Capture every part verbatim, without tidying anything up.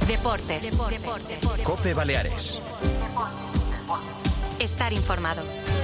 Deportes. Deportes. Deportes. COPE Baleares. Estar informado.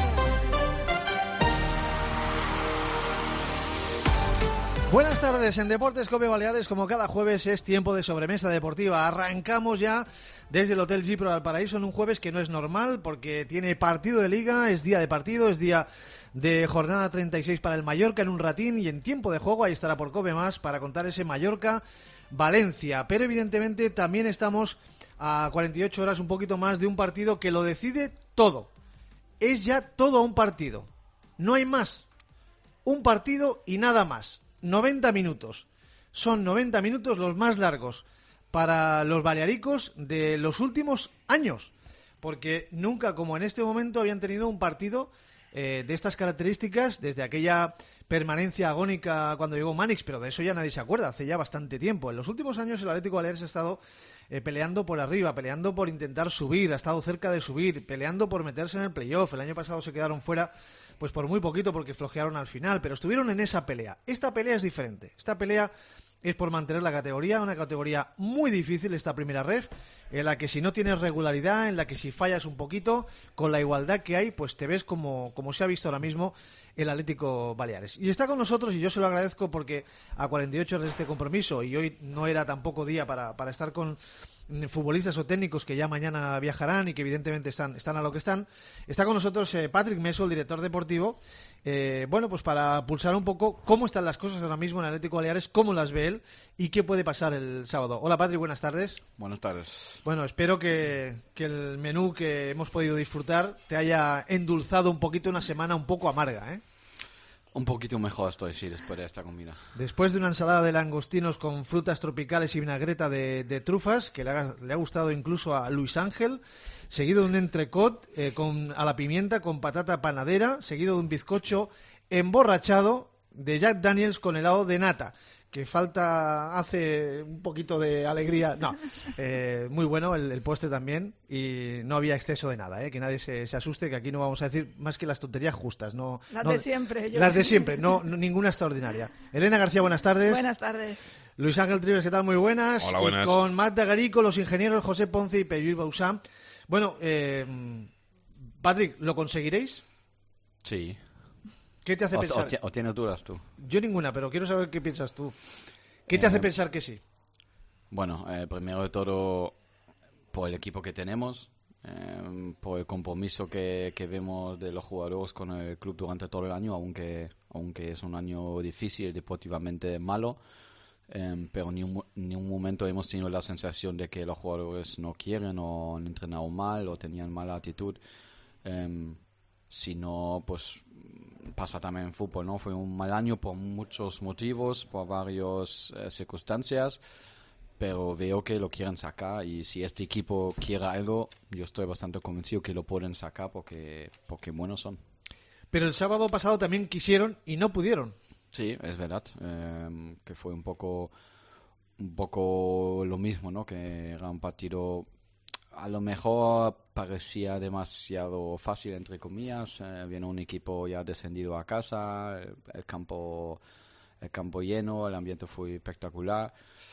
Buenas tardes, en Deportes COPE Baleares, como cada jueves es tiempo de sobremesa deportiva. Arrancamos ya desde el Hotel Gipro al Paraíso en un jueves que no es normal porque tiene partido de liga, es día de partido, es día de jornada treinta y seis para el Mallorca en un ratín, y en tiempo de juego ahí estará por COPE Más para contar ese Mallorca-Valencia. Pero evidentemente también estamos a cuarenta y ocho horas, un poquito más, de un partido que lo decide todo. Es ya todo un partido, no hay más. Un partido y nada más. noventa minutos. Son noventa minutos los más largos para los balearicos de los últimos años, porque nunca como en este momento habían tenido un partido eh, de estas características desde aquella permanencia agónica cuando llegó Manix, pero de eso ya nadie se acuerda, hace ya bastante tiempo. En los últimos años el Atlético Baleares ha estado eh, peleando por arriba, peleando por intentar subir, ha estado cerca de subir, peleando por meterse en el playoff. El año pasado se quedaron fuera pues por muy poquito porque flojearon al final, pero estuvieron en esa pelea. Esta pelea es diferente, esta pelea es por mantener la categoría, una categoría muy difícil esta primera ref, en la que si no tienes regularidad, en la que si fallas un poquito, con la igualdad que hay, pues te ves como, como se ha visto ahora mismo el Atlético Baleares. Y está con nosotros, y yo se lo agradezco porque a cuarenta y ocho horas de este compromiso, y hoy no era tampoco día para, para estar con futbolistas o técnicos que ya mañana viajarán y que evidentemente están, están a lo que están. Está con nosotros eh, Patrick Meso, el director deportivo, eh, bueno, pues para pulsar un poco cómo están las cosas ahora mismo en Atlético Baleares, cómo las ve él y qué puede pasar el sábado. Hola Patrick, buenas tardes. Buenas tardes. Bueno, espero que, que el menú que hemos podido disfrutar te haya endulzado un poquito una semana un poco amarga, ¿eh? Un poquito mejor estoy, sí, después de esta comida. Después de una ensalada de langostinos con frutas tropicales y vinagreta de, de trufas, que le ha, le ha gustado incluso a Luis Ángel, seguido de un entrecot eh, con, a la pimienta con patata panadera, seguido de un bizcocho emborrachado de Jack Daniels con helado de nata, que falta, hace un poquito de alegría. No, eh, muy bueno el, el postre también, y no había exceso de nada, ¿eh? Que nadie se, se asuste, que aquí no vamos a decir más que las tonterías justas. No, las no, de siempre. Yo. Las de siempre, no, no ninguna extraordinaria. Elena García, buenas tardes. Buenas tardes. Luis Ángel Trives, ¿qué tal? Muy buenas. Hola, buenas. Y con Matt Dagarico, los ingenieros José Ponce y Peyuí Bausá. Bueno, eh, Patrick, ¿lo conseguiréis? Sí. ¿Qué te hace o, pensar? O, o tienes dudas tú? Yo ninguna, pero quiero saber qué piensas tú. ¿Qué te eh, hace pensar que sí? Bueno, eh, primero de todo, por el equipo que tenemos, eh, por el compromiso que, que vemos de los jugadores con el club durante todo el año, aunque, aunque es un año difícil, deportivamente malo, eh, pero ni un, ni un momento hemos tenido la sensación de que los jugadores no quieren o han entrenado mal o tenían mala actitud. Eh, sino pues pasa también en fútbol, ¿no? Fue un mal año por muchos motivos, por varias eh, circunstancias, pero veo que lo quieren sacar, y si este equipo quiere algo, yo estoy bastante convencido que lo pueden sacar porque, porque buenos son. Pero el sábado pasado también quisieron y no pudieron. Sí, es verdad, eh, que fue un poco, un poco lo mismo, ¿no? Que era un partido... A lo mejor parecía demasiado fácil, entre comillas. Eh, viene un equipo ya descendido a casa, el, el campo el campo lleno, el ambiente fue espectacular.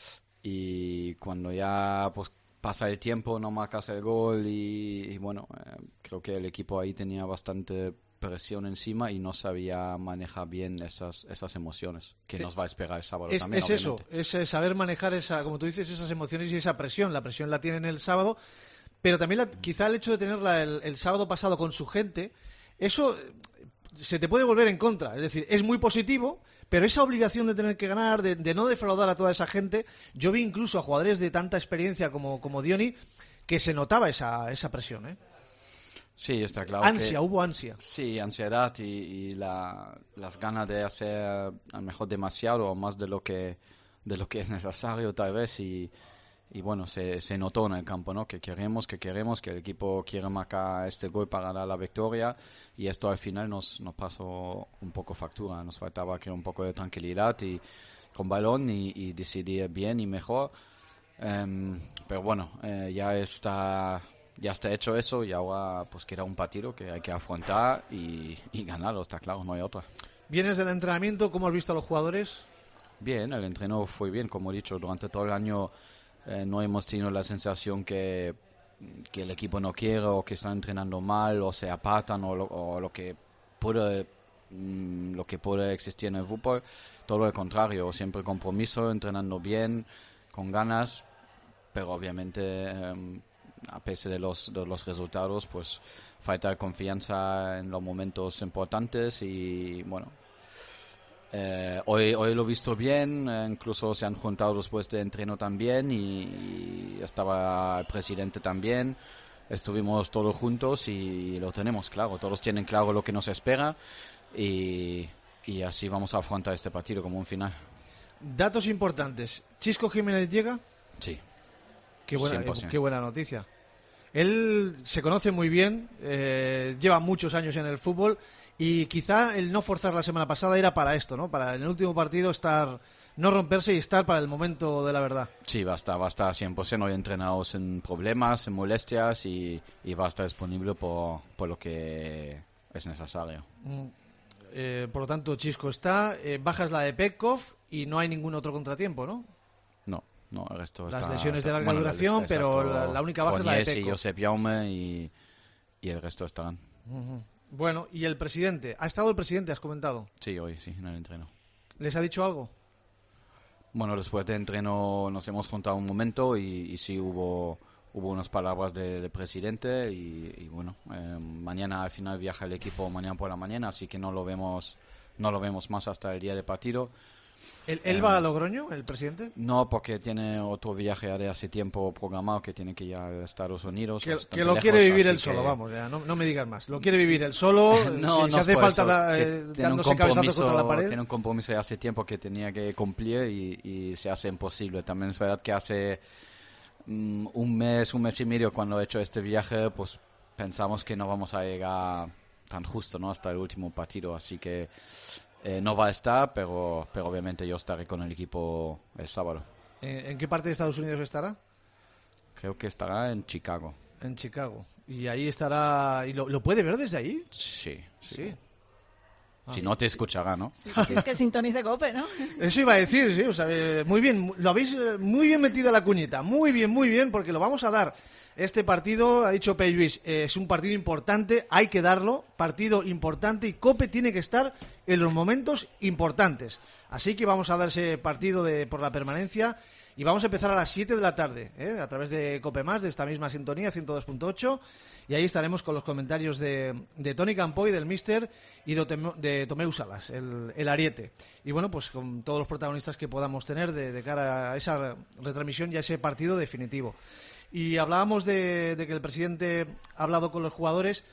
Y cuando ya pues pasa el tiempo, no marcas el gol y, y bueno, eh, creo que el equipo ahí tenía bastante presión encima y no sabía manejar bien esas esas emociones que nos va a esperar el sábado es, también. Es eso, es saber manejar esa, como tú dices, esas emociones y esa presión. La presión la tienen el sábado. Pero también la, quizá el hecho de tenerla el, el sábado pasado con su gente, eso se te puede volver en contra. Es decir, es muy positivo, pero esa obligación de tener que ganar, de, de no defraudar a toda esa gente, yo vi incluso a jugadores de tanta experiencia como, como Diony, que se notaba esa, esa presión, ¿eh? Sí, está claro. Ansia, que, hubo ansia. Sí, ansiedad y, y la, las ganas de hacer a lo mejor demasiado o más de lo que, de lo que es necesario tal vez, y... Y bueno, se, se notó en el campo, ¿no? Que queremos, que queremos, que el equipo quiere marcar este gol para dar la victoria, y esto al final nos, nos pasó un poco factura. Nos faltaba que un poco de tranquilidad y con balón y, y decidir bien y mejor. Um, pero bueno, eh, ya está ya está hecho eso, y ahora pues queda un partido que hay que afrontar y, y ganarlo, está claro, no hay otra. ¿Vienes del entrenamiento? ¿Cómo has visto a los jugadores? Bien, el entreno fue bien, como he dicho, durante todo el año eh, no hemos tenido la sensación que, que el equipo no quiere o que están entrenando mal o se apartan o lo, o lo que puede mm, lo que puede existir en el fútbol. Todo lo contrario, siempre compromiso, entrenando bien, con ganas, pero obviamente eh, a pesar de los, de los resultados, pues falta confianza en los momentos importantes y bueno, eh, hoy, hoy lo he visto bien, eh, incluso se han juntado después de entreno también y, y estaba el presidente también, estuvimos todos juntos y lo tenemos claro, todos tienen claro lo que nos espera y, y así vamos a afrontar este partido como un final. Datos importantes, ¿Chisco Jiménez llega? Sí. Qué buena, cien por ciento. qué buena noticia. Él se conoce muy bien, eh, lleva muchos años en el fútbol y quizá el no forzar la semana pasada era para esto, ¿no? Para en el último partido estar, no romperse y estar para el momento de la verdad. Sí, va a estar, va a estar cien por ciento hoy entrenados sin problemas, sin molestias y, y va a estar disponible por, por lo que es necesario. Mm, eh, por lo tanto, Chisco está, eh, bajas la de Petkov y no hay ningún otro contratiempo, ¿no? No. No, el resto Las está, lesiones de larga bueno, duración, exacto, pero la, la única baja es la de Fognés y Petkov. Josep Jaume y, y el resto estarán. Uh-huh. Bueno, y el presidente, ¿ha estado el presidente, has comentado? Sí, hoy sí, en el entreno. ¿Les ha dicho algo? Bueno, después del entreno nos hemos juntado un momento y, y sí hubo hubo unas palabras del de presidente y, y bueno, eh, mañana al final viaja el equipo mañana por la mañana, así que no lo vemos no lo vemos más hasta el día del partido. ¿Él, él Eh, va a Logroño, el presidente? No, porque tiene otro viaje de hace tiempo programado que tiene que ir a Estados Unidos. Que, bastante que lo lejos, quiere vivir así él solo, que- vamos, ya, no, no me digas más. Lo quiere vivir él solo, No, si, no si hace es por falta eso, da- que eh, tiene un dándose cabezazos compromiso- contra la pared. Tiene un compromiso de hace tiempo que tenía que cumplir y, y se hace imposible. También es verdad que hace mm, un mes, un mes y medio cuando he hecho este viaje, pues pensamos que no vamos a llegar tan justo, ¿no? Hasta el último partido, así que eh, no va a estar, pero, pero obviamente yo estaré con el equipo el sábado. ¿En, en qué parte de Estados Unidos estará? Creo que estará en Chicago. En Chicago. Y ahí estará... ¿Y lo, lo puede ver desde ahí? Sí, sí. Sí. Si no te escuchará, ¿no? Sí, sí, que sintonice COPE, ¿no? Eso iba a decir, sí, o sea, eh, muy bien, lo habéis eh, muy bien metido la cuñita, muy bien, muy bien, porque lo vamos a dar. Este partido, ha dicho Pei Luis, eh, es un partido importante, hay que darlo, partido importante y COPE tiene que estar en los momentos importantes. Así que vamos a dar ese partido de, por la permanencia y vamos a empezar a las siete de la tarde, ¿eh? A través de COPE Más, de esta misma sintonía, ciento dos punto ocho, y ahí estaremos con los comentarios de, de Toni Campoy, del Míster, y de, Temo- de Tomeu Salas, el, el ariete. Y bueno, pues con todos los protagonistas que podamos tener de, de cara a esa retransmisión y a ese partido definitivo. Y hablábamos de, de que el presidente ha hablado con los jugadores.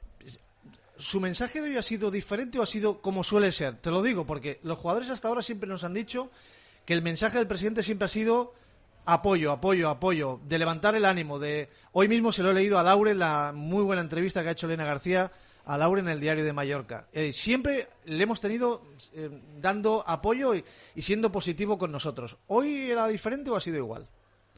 ¿Su mensaje de hoy ha sido diferente o ha sido como suele ser? Te lo digo porque los jugadores hasta ahora siempre nos han dicho que el mensaje del presidente siempre ha sido apoyo, apoyo, apoyo, de levantar el ánimo. De hoy mismo se lo he leído a Laure en la muy buena entrevista que ha hecho Elena García a Laure en el Diario de Mallorca. Eh, siempre le hemos tenido eh, dando apoyo y, y siendo positivo con nosotros. ¿Hoy era diferente o ha sido igual?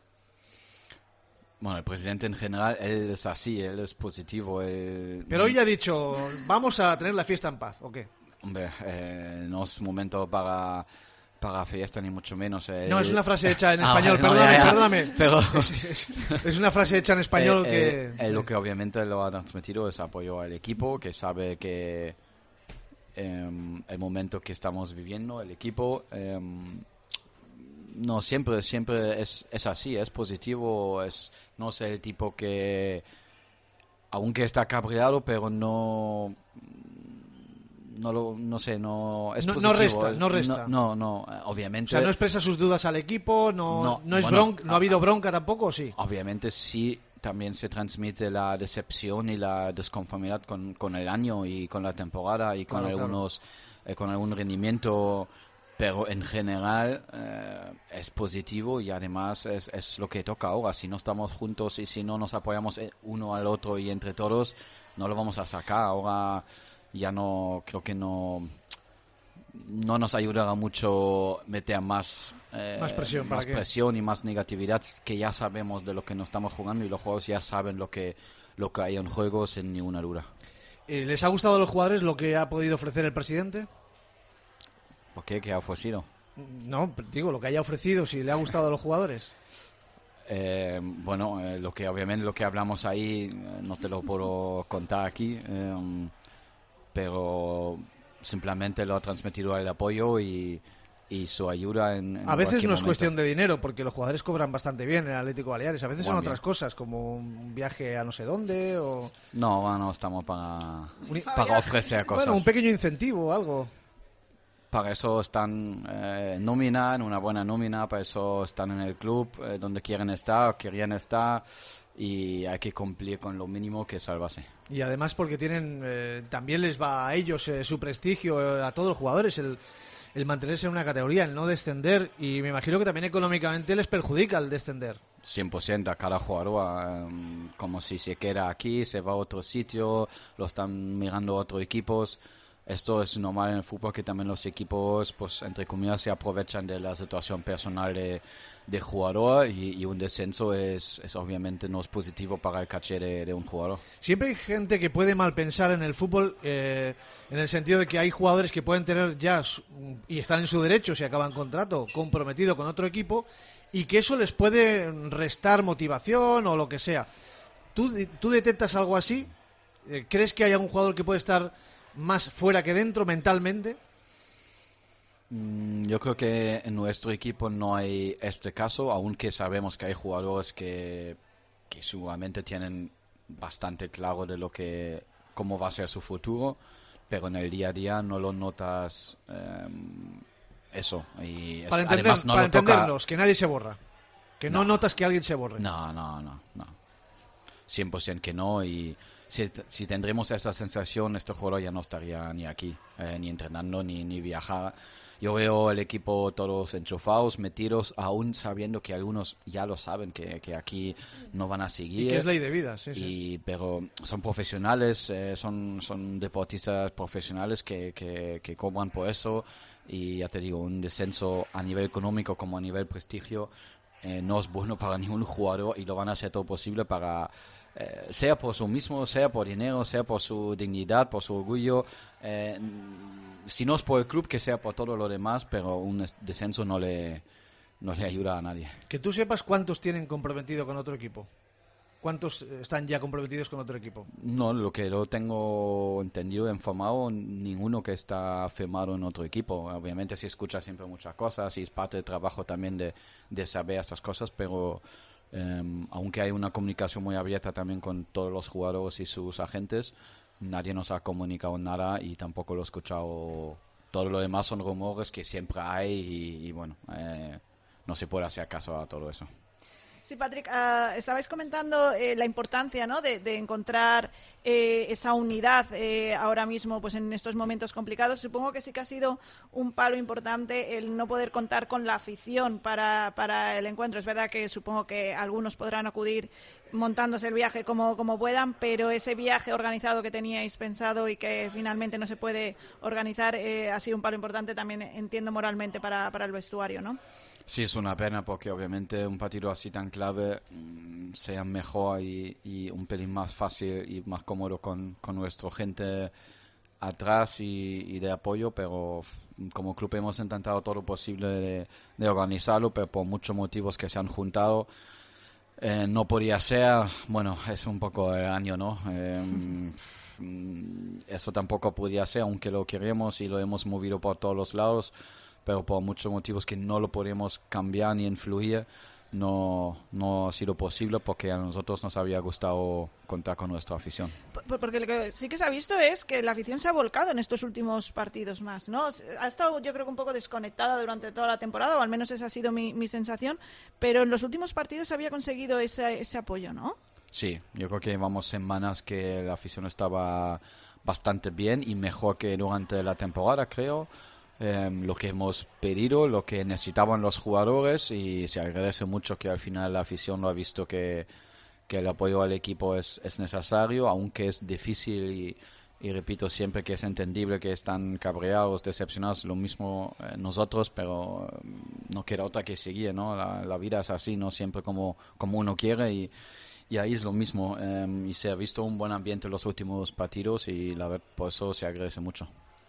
Bueno, el presidente en general, él es así, él es positivo. Él... Pero hoy ya ha dicho, vamos a tener la fiesta en paz, ¿o qué? Hombre, eh, no es momento para, para fiesta, ni mucho menos. eh. No, es una frase hecha en Ah, español, vale, no, perdóname, ya, ya. perdóname. Pero... Es, es- es una frase hecha en español Eh, que... eh, eh, lo que obviamente lo ha transmitido es apoyo al equipo, que sabe que eh, el momento que estamos viviendo, el equipo, eh, no siempre siempre es, es así, es positivo, es no es el tipo que, aunque está cabreado, pero no... No, lo, no sé, no es No- no positivo. resta, no resta. No, no, no, O obviamente... sea, no expresa sus dudas al equipo, no, no, No, es bueno, bronca, no ha habido bronca tampoco, ¿o sí? Obviamente sí, también se transmite la decepción y la desconformidad con, con el año y con la temporada y con Claro, claro. algunos eh, con algún rendimiento, pero en general eh, es positivo y además es, es lo que toca ahora. Si no estamos juntos y si no nos apoyamos eh, uno al otro y entre todos, no lo vamos a sacar. Ahora ya no, creo que no no nos ayudará mucho meter más eh, Más presión, ¿para más qué? presión y más negatividad, que ya sabemos de lo que nos estamos jugando y los jugadores ya saben lo que lo que hay en juego sin ninguna duda. Eh, ¿Les ha gustado a los jugadores lo que ha podido ofrecer el presidente? ¿Por qué? ¿Qué ha ofrecido? No, digo, lo que haya ofrecido, si le ha gustado a los jugadores. Eh, bueno, eh, lo que obviamente lo que hablamos ahí eh, no te lo puedo contar aquí, eh, pero simplemente lo ha transmitido el apoyo y, y su ayuda en, en A veces no es momento. cuestión de dinero, porque los jugadores cobran bastante bien en el Atlético Baleares. A veces Bueno, son bien. otras cosas, como un viaje a no sé dónde o... No, bueno, estamos para, Un- para ofrecer cosas. Bueno, un pequeño incentivo o algo. Para eso están eh, nómina, en una buena nómina, para eso están en el club eh, donde quieren estar, o querían estar, y hay que cumplir con lo mínimo que es salvarse. Y además porque tienen eh, también les va a ellos eh, su prestigio, eh, a todos los jugadores, el, el mantenerse en una categoría, el no descender, y me imagino que también económicamente les perjudica el descender. cien por ciento a cada jugador, um, como si se queda aquí, se va a otro sitio, lo están mirando otros equipos. Esto es normal en el fútbol, que también los equipos, pues entre comillas, se aprovechan de la situación personal de, de jugador, y, y un descenso es, es obviamente no es positivo para el caché de, de un jugador. Siempre hay gente que puede mal pensar en el fútbol, eh, en el sentido de que hay jugadores que pueden tener ya, su- y están en su derecho si acaban contrato, comprometido con otro equipo, y que eso les puede restar motivación o lo que sea. ¿Tú, tú detectas algo así? Eh, ¿Crees que hay algún jugador que puede estar más fuera que dentro mentalmente? Mm, Yo creo que en nuestro equipo no hay este caso, aunque sabemos que hay jugadores que, que seguramente tienen bastante claro de lo que cómo va a ser su futuro, pero en el día a día no lo notas eh, eso. Y es- Para, entender, además no para lo toca- entendernos, que nadie se borra. Que no, No. notas que alguien se borre. No, no, no, no. cien por ciento que no, y si, si tendremos esa sensación, este jugador ya no estaría ni aquí, eh, ni entrenando, ni, ni viajar. Yo veo el equipo todos enchufados, metidos, aún sabiendo que algunos ya lo saben, que, que aquí no van a seguir. Y que es ley de vida, sí, sí. Y, pero son profesionales, eh, son, son deportistas profesionales que, que, que cobran por eso, y ya te digo, un descenso a nivel económico como a nivel prestigio eh, no es bueno para ningún jugador, y lo van a hacer todo posible para, eh, sea por su mismo, sea por dinero, sea por su dignidad, por su orgullo, eh, si no es por el club, que sea por todo lo demás, pero un es- descenso no le, no le ayuda a nadie. Que tú sepas cuántos tienen comprometido con otro equipo. ¿Cuántos eh, están ya comprometidos con otro equipo? No, lo que yo tengo entendido, informado, ninguno que está firmado en otro equipo. Obviamente se escucha siempre muchas cosas y es parte del trabajo también de, de saber estas cosas, pero eh, aunque hay una comunicación muy abierta también con todos los jugadores y sus agentes, nadie nos ha comunicado nada y tampoco lo he escuchado. Todo lo demás son rumores que siempre hay, y, y bueno, eh, no se puede hacer caso a todo eso. Sí, Patrick, uh, estabais comentando eh, la importancia, ¿no?, de, de encontrar eh, esa unidad eh, ahora mismo, pues en estos momentos complicados. Supongo que sí que ha sido un palo importante el no poder contar con la afición para, para el encuentro. Es verdad que supongo que algunos podrán acudir montándose el viaje como, como puedan, pero ese viaje organizado que teníais pensado y que finalmente no se puede organizar eh, ha sido un palo importante también, entiendo, moralmente para, para el vestuario, ¿no? Sí, es una pena, porque obviamente un partido así tan clave mmm, sea mejor y, y un pelín más fácil y más cómodo con, con nuestra gente atrás y, y de apoyo, pero f- como club hemos intentado todo lo posible de, de organizarlo, pero por muchos motivos que se han juntado eh, no podía ser. Bueno, es un poco el año, ¿no? Eh, f- mm, eso tampoco podía ser, aunque lo queremos y lo hemos movido por todos los lados, pero por muchos motivos que no lo podemos cambiar ni influir, no, no ha sido posible, porque a nosotros nos había gustado contar con nuestra afición. Por- Porque lo que sí que se ha visto es que la afición se ha volcado en estos últimos partidos más, ¿no? Ha estado, yo creo que un poco desconectada durante toda la temporada, o al menos esa ha sido mi, mi sensación, pero en los últimos partidos había conseguido ese, ese apoyo, ¿no? Sí, yo creo que llevamos semanas que la afición estaba bastante bien y mejor que durante la temporada, creo. Eh, lo que hemos pedido, lo que necesitaban los jugadores, y se agradece mucho que al final la afición lo ha visto que, que el apoyo al equipo es, es necesario, aunque es difícil, y, y repito siempre que es entendible que están cabreados, decepcionados, lo mismo eh, nosotros, pero eh, no queda otra que seguir, ¿no? La, la vida es así, no siempre como, como uno quiere, y, y ahí es lo mismo, eh, y se ha visto un buen ambiente en los últimos partidos, y la verdad por eso se agradece mucho.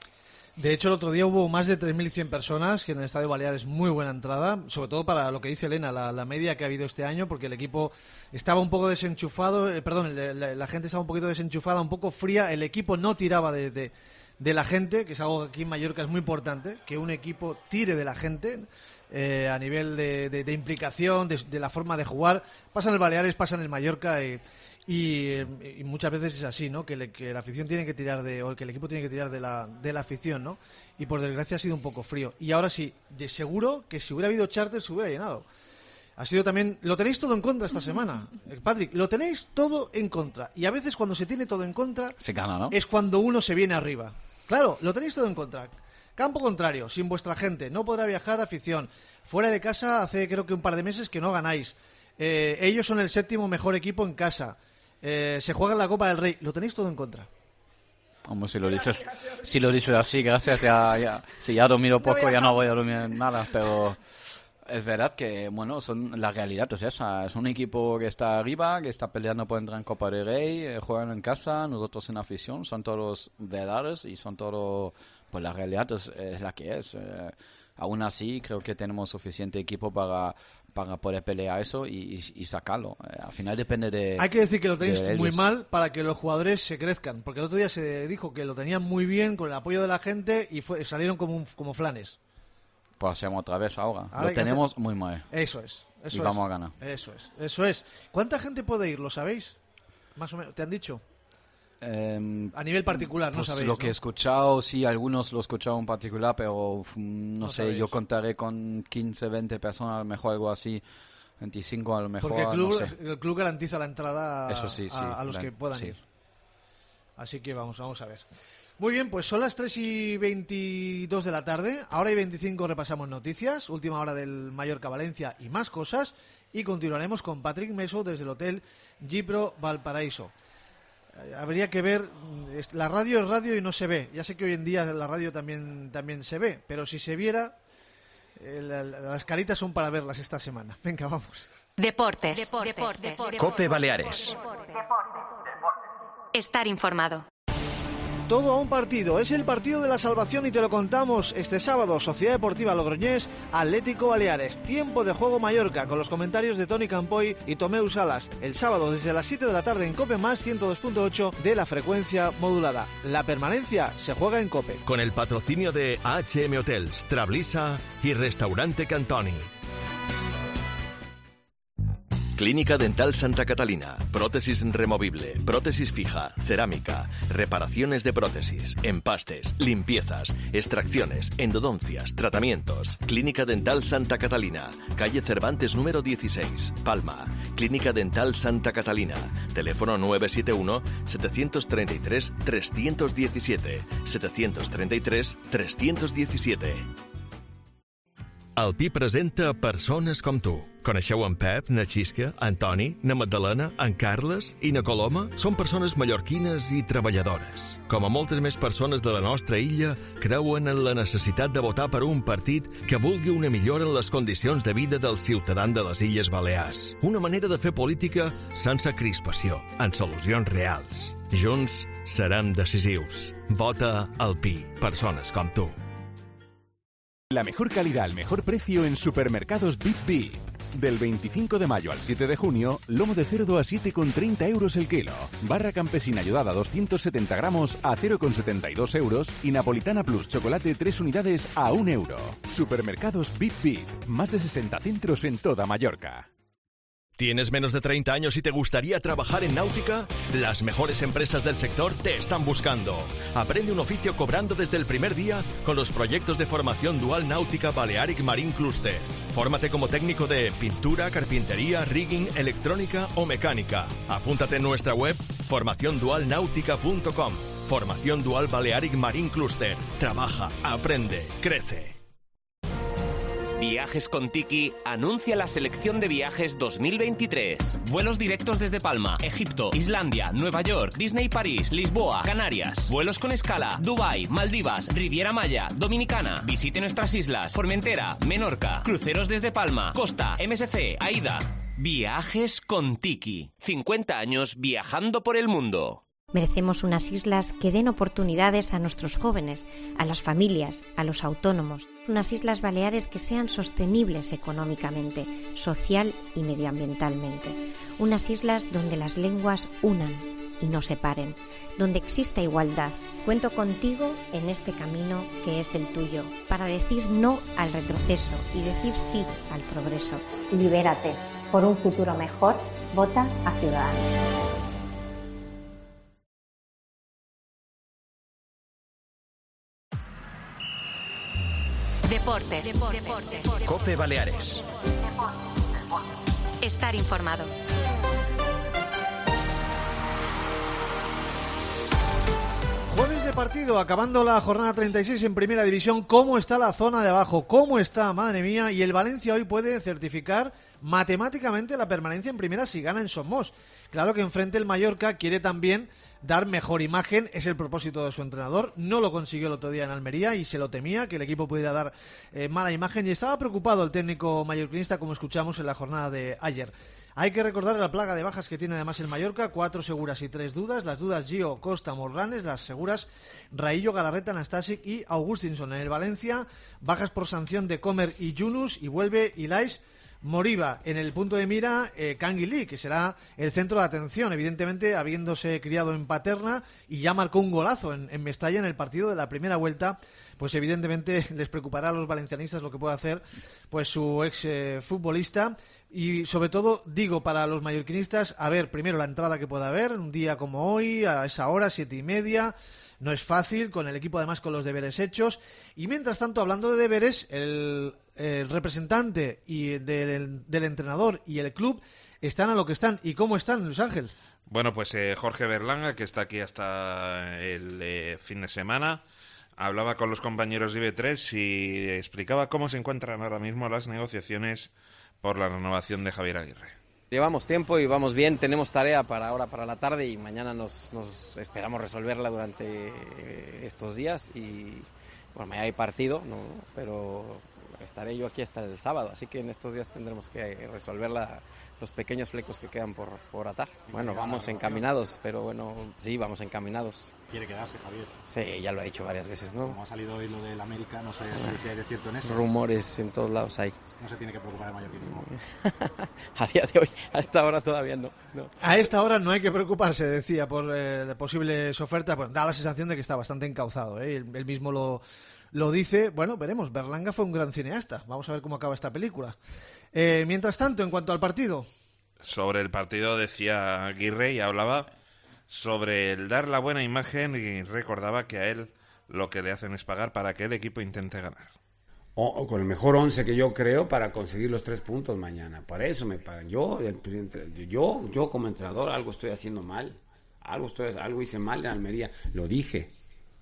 De hecho, el otro día hubo más de tres mil cien personas, que en el Estadio Baleares muy buena entrada, sobre todo para lo que dice Elena, la, la media que ha habido este año, porque el equipo estaba un poco desenchufado, eh, perdón, la, la, la gente estaba un poquito desenchufada, un poco fría, el equipo no tiraba de, de, de la gente, que es algo que aquí en Mallorca es muy importante, que un equipo tire de la gente eh, a nivel de, de, de implicación, de, de la forma de jugar. Pasa en el Baleares, pasa en el Mallorca y... Y, y muchas veces es así, ¿no? Que, le, que la afición tiene que tirar de, o que el equipo tiene que tirar de la, de la afición, ¿no? Y por desgracia ha sido un poco frío. Y ahora sí, de seguro que si hubiera habido charter se hubiera llenado. Ha sido también, lo tenéis todo en contra esta semana, Patrick, lo tenéis todo en contra. Y a veces cuando se tiene todo en contra, se gana, ¿no? Es cuando uno se viene arriba. Claro, lo tenéis todo en contra. Campo contrario, sin vuestra gente, no podrá viajar afición. Fuera de casa hace creo que un par de meses que no ganáis. Eh, ellos son el séptimo mejor equipo en casa. Eh, se juega en la Copa del Rey, lo tenéis todo en contra. Como si lo dices, si lo dices así, gracias, ya, ya, si ya dormido poco, ya no voy a dormir nada, pero es verdad que, bueno, son, la realidad es esa, es un equipo que está arriba, que está peleando por entrar en Copa del Rey, eh, juegan en casa, nosotros en afición, son todos verdades y son todo, pues la realidad es, es la que es. Eh, aún así, creo que tenemos suficiente equipo para... para poder pelear eso y, y, y sacarlo. Eh, al final depende de... Hay que decir que lo tenéis de muy mal para que los jugadores se crezcan, porque el otro día se dijo que lo tenían muy bien con el apoyo de la gente y fue, salieron como, un, como flanes. Pues hacemos otra vez ahora. ahora lo tenemos hacer... muy mal. Eso es. Eso y es. vamos a ganar. Eso es. Eso es. ¿Cuánta gente puede ir? ¿Lo sabéis? Más o menos. ¿Te han dicho? Eh, a nivel particular, no pues sabéis, lo ¿no? que he escuchado, sí, algunos lo he escuchado en particular, pero no, no sé, sabéis. yo contaré con quince, veinte personas, a lo mejor algo así, veinticinco a lo mejor. Porque el club, no sé. el club garantiza la entrada a, Eso sí, sí, a, a los ven, que puedan sí. ir. Así que vamos, vamos a ver. Muy bien, pues son las tres y veintidós de la tarde. Ahora y veinticinco repasamos noticias, última hora del Mallorca-Valencia y más cosas. Y continuaremos con Patrick Meso desde el Hotel Gipro Valparaíso. Eh, habría que ver, la radio es radio y no se ve. Ya sé que hoy en día la radio también, también se ve, pero si se viera, eh, la, las caritas son para verlas esta semana. Venga, vamos. Deportes. Deportes. Deportes. Deportes. Cope Baleares. Estar informado. Todo a un partido, es el partido de la salvación y te lo contamos este sábado. Sociedad Deportiva Logroñés, Atlético Baleares. Tiempo de juego Mallorca, con los comentarios de Toni Campoy y Tomeu Salas. El sábado desde las siete de la tarde en Cope Más ciento dos punto ocho de la frecuencia modulada. La permanencia se juega en Cope. Con el patrocinio de A H M Hotels, Trablisa y Restaurante Cantoni. Clínica Dental Santa Catalina, prótesis removible, prótesis fija, cerámica, reparaciones de prótesis, empastes, limpiezas, extracciones, endodoncias, tratamientos. Clínica Dental Santa Catalina, calle Cervantes número dieciséis, Palma. Clínica Dental Santa Catalina, teléfono nueve siete uno, siete tres tres, tres uno siete, siete tres tres, tres uno siete. El Pi presenta persones com tu. Coneixeu en Pep, na Xisca, en Toni, na Magdalena, en Carles i na Coloma? Són persones mallorquines i treballadores. Com a moltes més persones de la nostra illa, creuen en la necessitat de votar per un partit que vulgui una millora en les condicions de vida dels ciutadans de les Illes Balears. Una manera de fer política sense crispació, en solucions reals. Junts serem decisius. Vota al Pi. Persones com tu. La mejor calidad al mejor precio en Supermercados Bip Bip. Del veinticinco de mayo al siete de junio, lomo de cerdo a siete con treinta euros el kilo. Barra campesina ayudada doscientos setenta gramos a cero con setenta y dos euros. Y Napolitana Plus chocolate tres unidades a un euro. Supermercados Bip Bip. Más de sesenta centros en toda Mallorca. ¿Tienes menos de treinta años y te gustaría trabajar en náutica? Las mejores empresas del sector te están buscando. Aprende un oficio cobrando desde el primer día con los proyectos de formación dual náutica Balearic Marine Cluster. Fórmate como técnico de pintura, carpintería, rigging, electrónica o mecánica. Apúntate en nuestra web formación dual náutica punto com. Formación Dual Balearic Marine Cluster. Trabaja, aprende, crece. Viajes con Tiki anuncia la selección de viajes dos mil veintitrés. Vuelos directos desde Palma, Egipto, Islandia, Nueva York, Disney París, Lisboa, Canarias. Vuelos con escala, Dubái, Maldivas, Riviera Maya, Dominicana. Visite nuestras islas, Formentera, Menorca. Cruceros desde Palma, Costa, M S C, Aida. Viajes con Tiki. cincuenta años viajando por el mundo. Merecemos unas islas que den oportunidades a nuestros jóvenes, a las familias, a los autónomos. Unas islas Baleares que sean sostenibles económicamente, social y medioambientalmente. Unas islas donde las lenguas unan y no separen, donde exista igualdad. Cuento contigo en este camino que es el tuyo, para decir no al retroceso y decir sí al progreso. Libérate. Por un futuro mejor, vota a Ciudadanos. Deportes. Deportes. Deportes. COPE Baleares. Estar informado. Jueves de partido, acabando la jornada treinta y seis en Primera División. ¿Cómo está la zona de abajo? ¿Cómo está, madre mía? Y el Valencia hoy puede certificar matemáticamente la permanencia en Primera si gana en Somos. Claro que enfrente el Mallorca quiere también dar mejor imagen, es el propósito de su entrenador. No lo consiguió el otro día en Almería y se lo temía, que el equipo pudiera dar eh, mala imagen, y estaba preocupado el técnico mallorquinista, como escuchamos en la jornada de ayer. Hay que recordar la plaga de bajas que tiene además el Mallorca, cuatro seguras y tres dudas. Las dudas Gio, Costa, Morlanes, las seguras Raillo, Galarreta, Anastasic y Augustinson. En el Valencia, bajas por sanción de Comer y Yunus, y vuelve Ilais Moriba. En el punto de mira, eh, Kangin Lee, que será el centro de atención, evidentemente habiéndose criado en Paterna y ya marcó un golazo en, en Mestalla en el partido de la primera vuelta. Pues evidentemente les preocupará a los valencianistas lo que puede hacer pues su ex eh, futbolista. Y sobre todo, digo, para los mallorquinistas, a ver, primero la entrada que pueda haber, un día como hoy, a esa hora, siete y media, no es fácil, con el equipo además con los deberes hechos. Y mientras tanto, hablando de deberes, el, el representante y del, del entrenador y el club están a lo que están. ¿Y cómo están, Luis Ángel? Bueno, pues eh, Jorge Berlanga, que está aquí hasta el eh, fin de semana, hablaba con los compañeros de I B tres y explicaba cómo se encuentran ahora mismo las negociaciones por la renovación de Javier Aguirre. Llevamos tiempo y vamos bien, tenemos tarea para ahora, para la tarde, y mañana nos, nos esperamos resolverla durante estos días. Y bueno, mañana hay partido, ¿no? Pero estaré yo aquí hasta el sábado, así que en estos días tendremos que resolver la, los pequeños flecos que quedan por, por atar. Bueno, vamos encaminados, pero bueno, sí, vamos encaminados. ¿Quiere quedarse, Javier? Sí, ya lo he dicho varias veces, ¿no? Como ha salido hoy lo del América, no sé si hay de cierto en eso. Rumores en todos lados hay. No se tiene que preocupar el mallorquinismo. A día de hoy, a esta hora todavía no, no. A esta hora no hay que preocuparse, decía, por eh, posibles ofertas. Bueno, da la sensación de que está bastante encauzado, ¿eh? Él, él mismo lo, lo dice. Bueno, veremos. Berlanga fue un gran cineasta. Vamos a ver cómo acaba esta película. Eh, mientras tanto, en cuanto al partido. Sobre el partido decía Aguirre y hablaba sobre el dar la buena imagen, y recordaba que a él lo que le hacen es pagar para que el equipo intente ganar. O, o con el mejor once que yo creo para conseguir los tres puntos mañana. Para eso me pagan. Yo, el, yo, yo como entrenador algo estoy haciendo mal. Algo, estoy, algo hice mal en Almería. Lo dije.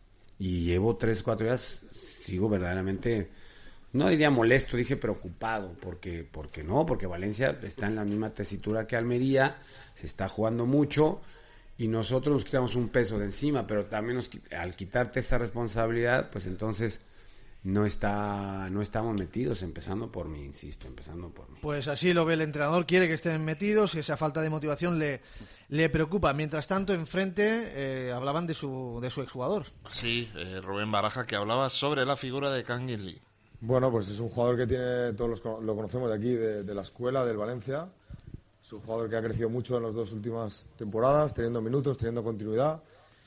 Y llevo tres, cuatro días, sigo verdaderamente, no diría molesto, dije preocupado. Porque, porque no, porque Valencia está en la misma tesitura que Almería. Se está jugando mucho. Y nosotros nos quitamos un peso de encima, pero también nos, al quitarte esa responsabilidad, pues entonces no está no estamos metidos, empezando por mí, insisto, empezando por mí. Pues así lo ve el entrenador, quiere que estén metidos, esa falta de motivación le, le preocupa. Mientras tanto, enfrente eh, hablaban de su, de su exjugador. Sí, eh, Rubén Baraja, que hablaba sobre la figura de Kangin Lee. Bueno, pues es un jugador que tiene, todos los, lo conocemos de aquí, de, de la escuela, del Valencia. Es un jugador que ha crecido mucho en las dos últimas temporadas, teniendo minutos, teniendo continuidad,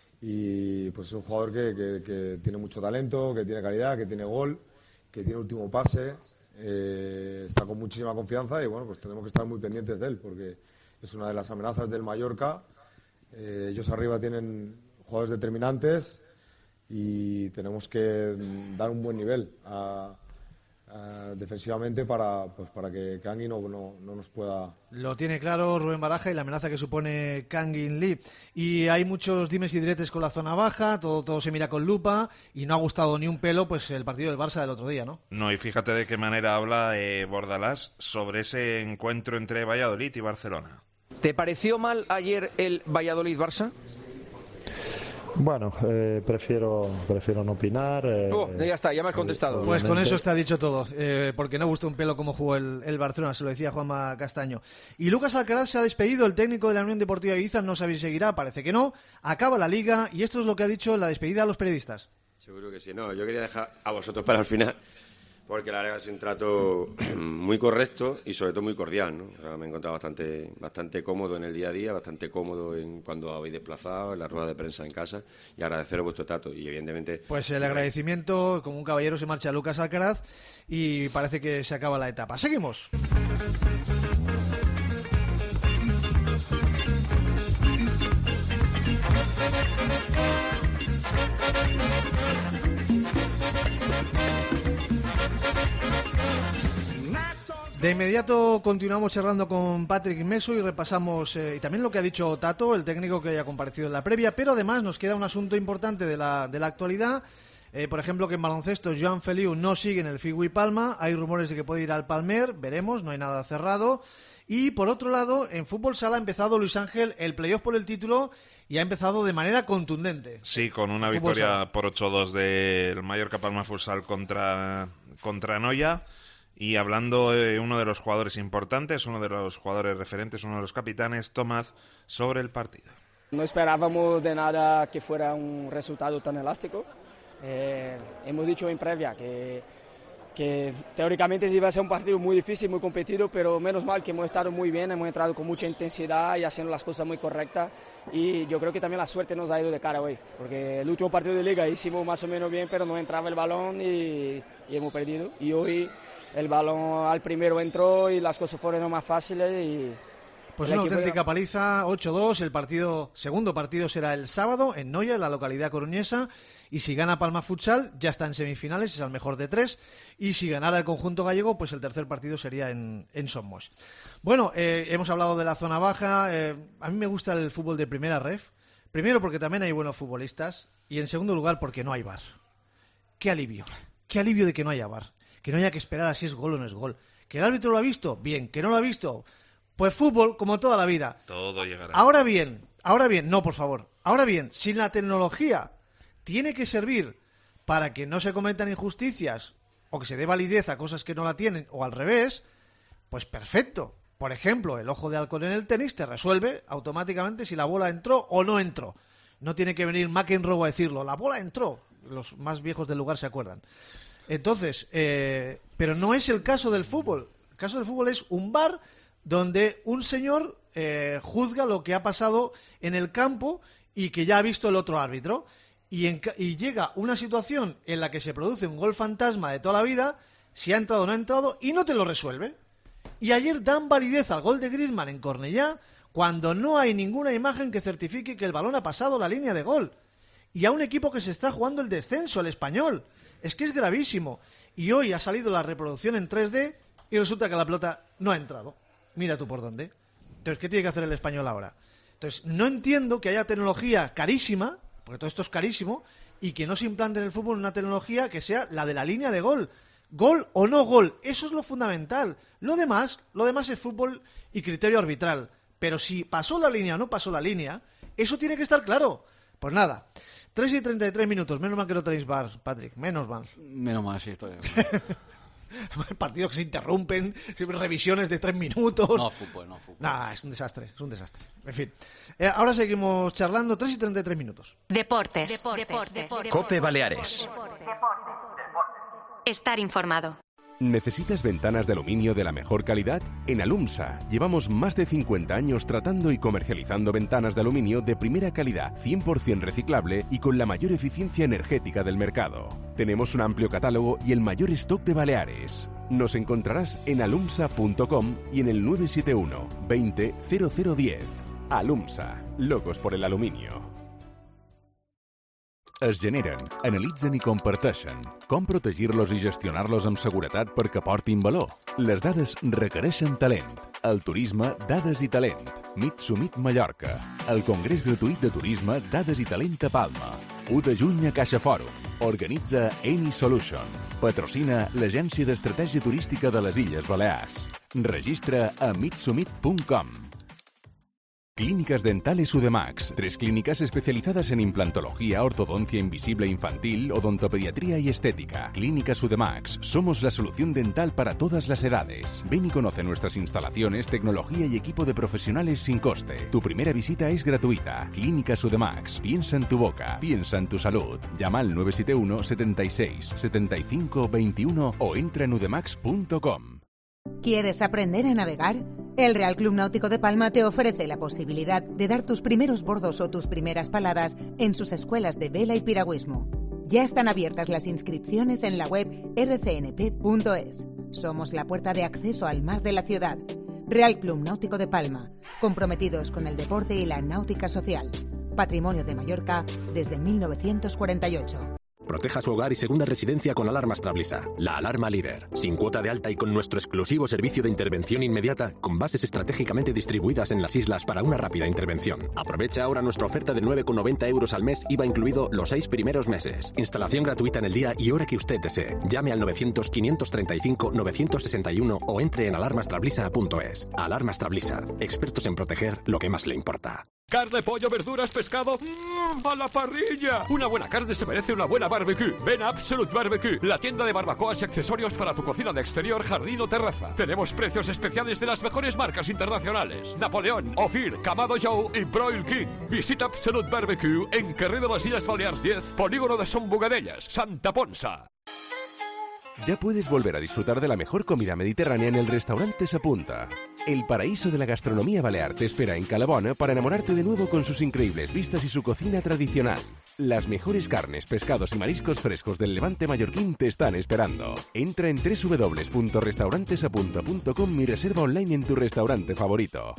y pues es un jugador que, que, que tiene mucho talento, que tiene calidad, que tiene gol, que tiene último pase, eh, está con muchísima confianza, y bueno, pues tenemos que estar muy pendientes de él, porque es una de las amenazas del Mallorca. Eh, ellos arriba tienen jugadores determinantes y tenemos que dar un buen nivel a Uh, defensivamente para pues para que Kangin no, no, no nos pueda... Lo tiene claro Rubén Baraja y la amenaza que supone Kangin Lee. Y hay muchos dimes y diretes con la zona baja, todo todo se mira con lupa, y no ha gustado ni un pelo pues el partido del Barça del otro día, ¿no? No, y fíjate de qué manera habla eh, Bordalás sobre ese encuentro entre Valladolid y Barcelona. ¿Te pareció mal ayer el Valladolid-Barça? Bueno, eh, prefiero prefiero no opinar. Eh, oh, ya está, ya me has contestado. Pues con eso está dicho todo, eh, porque no gustó un pelo cómo jugó el, el Barcelona, se lo decía Juanma Castaño. Y Lucas Alcaraz se ha despedido, el técnico de la Unión Deportiva Ibiza, no sabe si seguirá, parece que no. Acaba la liga y esto es lo que ha dicho en la despedida a los periodistas. Seguro que sí, no, yo quería dejar a vosotros para el final, porque la verdad es un trato muy correcto y sobre todo muy cordial, ¿no? O sea, me he encontrado bastante, bastante cómodo en el día a día, bastante cómodo en cuando habéis desplazado, en la rueda de prensa en casa, y agradeceros vuestro trato y evidentemente... Pues el agradecimiento, como un caballero se marcha Lucas Alcaraz y parece que se acaba la etapa. Seguimos. De inmediato continuamos charlando con Patrick Meso y repasamos eh, y también lo que ha dicho Tato, el técnico que haya comparecido en la previa, pero además nos queda un asunto importante de la, de la actualidad. Eh, por ejemplo, que en baloncesto Joan Feliu no sigue en el Figui Palma, hay rumores de que puede ir al Palmer, veremos, no hay nada cerrado. Y por otro lado, en fútbol sala ha empezado Luis Ángel el playoff por el título y ha empezado de manera contundente. Sí, con una victoria por ocho dos del Mallorca Palma Futsal contra, contra Noia. Y hablando de uno de los jugadores importantes, uno de los jugadores referentes, uno de los capitanes, Tomás, sobre el partido. No esperábamos de nada que fuera un resultado tan elástico. Eh, hemos dicho en previa que, que teóricamente iba a ser un partido muy difícil, muy competido, pero menos mal que hemos estado muy bien, hemos entrado con mucha intensidad y haciendo las cosas muy correctas. Y yo creo que también la suerte nos ha ido de cara hoy, porque el último partido de liga hicimos más o menos bien, pero no entraba el balón y, y hemos perdido. Y hoy el balón al primero entró y las cosas fueron más fáciles y... Pues una auténtica paliza, ocho dos, el partido, segundo partido será el sábado en Noia, en la localidad coruñesa, y si gana Palma Futsal ya está en semifinales, es al mejor de tres, y si ganara el conjunto gallego, pues el tercer partido sería en, en Somos. Bueno, eh, hemos hablado de la zona baja, eh, a mí me gusta el fútbol de primera ref, primero porque también hay buenos futbolistas, y en segundo lugar porque no hay V A R. ¡Qué alivio! ¡Qué alivio de que no haya V A R! Que no haya que esperar a si es gol o no es gol. ¿Que el árbitro lo ha visto? Bien. ¿Que no lo ha visto? Pues fútbol, como toda la vida. Todo llegará. Ahora bien, ahora bien, no, por favor. Ahora bien, si la tecnología tiene que servir para que no se cometan injusticias o que se dé validez a cosas que no la tienen o al revés, pues perfecto. Por ejemplo, el ojo de halcón en el tenis te resuelve automáticamente si la bola entró o no entró. No tiene que venir McEnroe a decirlo. La bola entró. Los más viejos del lugar se acuerdan. Entonces, eh, pero no es el caso del fútbol. El caso del fútbol es un V A R donde un señor eh, juzga lo que ha pasado en el campo y que ya ha visto el otro árbitro. Y, en, y llega una situación en la que se produce un gol fantasma de toda la vida, si ha entrado o no ha entrado, y no te lo resuelve. Y ayer dan validez al gol de Griezmann en Cornellá cuando no hay ninguna imagen que certifique que el balón ha pasado la línea de gol. Y a un equipo que se está jugando el descenso, el Español. Es que es gravísimo. Y hoy ha salido la reproducción en tres D y resulta que la pelota no ha entrado. Mira tú por dónde. Entonces, ¿qué tiene que hacer el Español ahora? Entonces, no entiendo que haya tecnología carísima, porque todo esto es carísimo, y que no se implante en el fútbol una tecnología que sea la de la línea de gol. Gol o no gol. Eso es lo fundamental. Lo demás, lo demás es fútbol y criterio arbitral. Pero si pasó la línea o no pasó la línea, eso tiene que estar claro. Pues nada. tres y treinta y tres minutos. Menos mal que no tenéis V A R, Patrick. Menos mal. Menos mal, sí, estoy. Partidos que se interrumpen, siempre revisiones de tres minutos. No, fútbol, no, fútbol. Nah, es un desastre, es un desastre. En fin. Eh, ahora seguimos charlando. tres y treinta y tres minutos. Deportes. Deportes. Deportes. Deportes. Cope Baleares. Estar informado. ¿Necesitas ventanas de aluminio de la mejor calidad? En Alumsa llevamos más de cincuenta años tratando y comercializando ventanas de aluminio de primera calidad, cien por ciento reciclable y con la mayor eficiencia energética del mercado. Tenemos un amplio catálogo y el mayor stock de Baleares. Nos encontrarás en alumsa punto com y en el nueve siete uno veinte cero cero diez. Alumsa, locos por el aluminio. Es generen, analitzen i comparteixen. Com protegir-los i gestionar-los amb seguretat perquè portin valor? Les dades requereixen talent. El turisme, dades i talent. Mitsumit Mallorca. El Congrés Gratuït de Turisme, Dades i Talent a Palma. u de juny a Caixa Fòrum. Organitza Eni Solution. Patrocina l'Agència d'Estratègia Turística de les Illes Balears. Registra a mitsumit punt com. Clínicas Dentales Udemax. Tres clínicas especializadas en implantología, ortodoncia invisible infantil, odontopediatría y estética. Clínicas Udemax. Somos la solución dental para todas las edades. Ven y conoce nuestras instalaciones, tecnología y equipo de profesionales sin coste. Tu primera visita es gratuita. Clínicas Udemax. Piensa en tu boca. Piensa en tu salud. Llama al nueve siete uno, setenta y seis, setenta y cinco, veintiuno o entra en udemax punto com. ¿Quieres aprender a navegar? El Real Club Náutico de Palma te ofrece la posibilidad de dar tus primeros bordos o tus primeras paladas en sus escuelas de vela y piragüismo. Ya están abiertas las inscripciones en la web erre ce ene pe punto es. Somos la puerta de acceso al mar de la ciudad. Real Club Náutico de Palma, comprometidos con el deporte y la náutica social. Patrimonio de Mallorca desde mil novecientos cuarenta y ocho. Proteja su hogar y segunda residencia con alarmas Trablisa, la alarma líder. Sin cuota de alta y con nuestro exclusivo servicio de intervención inmediata, con bases estratégicamente distribuidas en las islas para una rápida intervención. Aprovecha ahora nuestra oferta de nueve con noventa euros al mes, I V A incluido los seis primeros meses. Instalación gratuita en el día y hora que usted desee. Llame al novecientos, quinientos treinta y cinco, novecientos sesenta y uno o entre en alarmas trablisa punto es. Alarmas Trablisa, expertos en proteger lo que más le importa. Carne, pollo, verduras, pescado, ¡mmm! ¡A la parrilla! Una buena carne se merece una buena barbecue. Ven a Absolute Barbecue, la tienda de barbacoas y accesorios para tu cocina de exterior, jardín o terraza. Tenemos precios especiales de las mejores marcas internacionales: Napoleón, Ophir, Kamado Joe y Broil King. Visita Absolute Barbecue en Carrer de las Illes Balears diez, Polígono de Son Bugadellas, Santa Ponsa. Ya puedes volver a disfrutar de la mejor comida mediterránea en el restaurante Sapunta. El paraíso de la gastronomía balear te espera en Calabona para enamorarte de nuevo con sus increíbles vistas y su cocina tradicional. Las mejores carnes, pescados y mariscos frescos del Levante mallorquín te están esperando. Entra en doble u doble u doble u punto restaurantesapunta punto com y reserva online en tu restaurante favorito.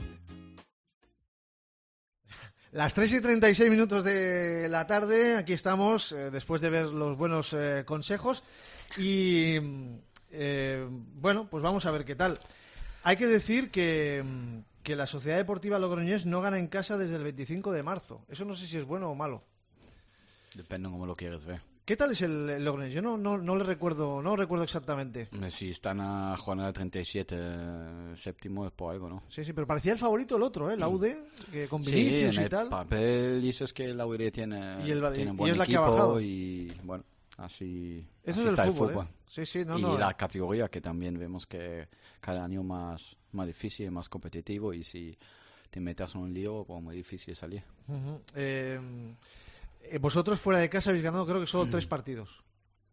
Las tres y treinta y seis minutos de la tarde, aquí estamos, eh, después de ver los buenos eh, consejos. Y eh, bueno, pues vamos a ver qué tal. Hay que decir que, que la Sociedad Deportiva Logroñés no gana en casa desde el veinticinco de marzo. Eso no sé si es bueno o malo. Depende de cómo lo quieres ver. ¿Qué tal es el, el Logroñés? Yo no, no, no le recuerdo, no recuerdo exactamente. Si están a jornada treinta y siete, séptimo es por algo, ¿no? Sí, sí, pero parecía el favorito el otro, ¿eh? La U D, que con Vinicius sí, en y tal. el papel dices que la U D tiene, y el, tiene y buen es la equipo que ha bajado. Y bueno, así, Eso así es está el el fútbol, fútbol. ¿eh? Sí, sí, no, y no, la eh. categoría que también vemos que cada año más, más difícil, más competitivo, y si te metes en un lío, pues muy difícil salir. Uh-huh. eh, vosotros fuera de casa habéis ganado creo que solo tres partidos.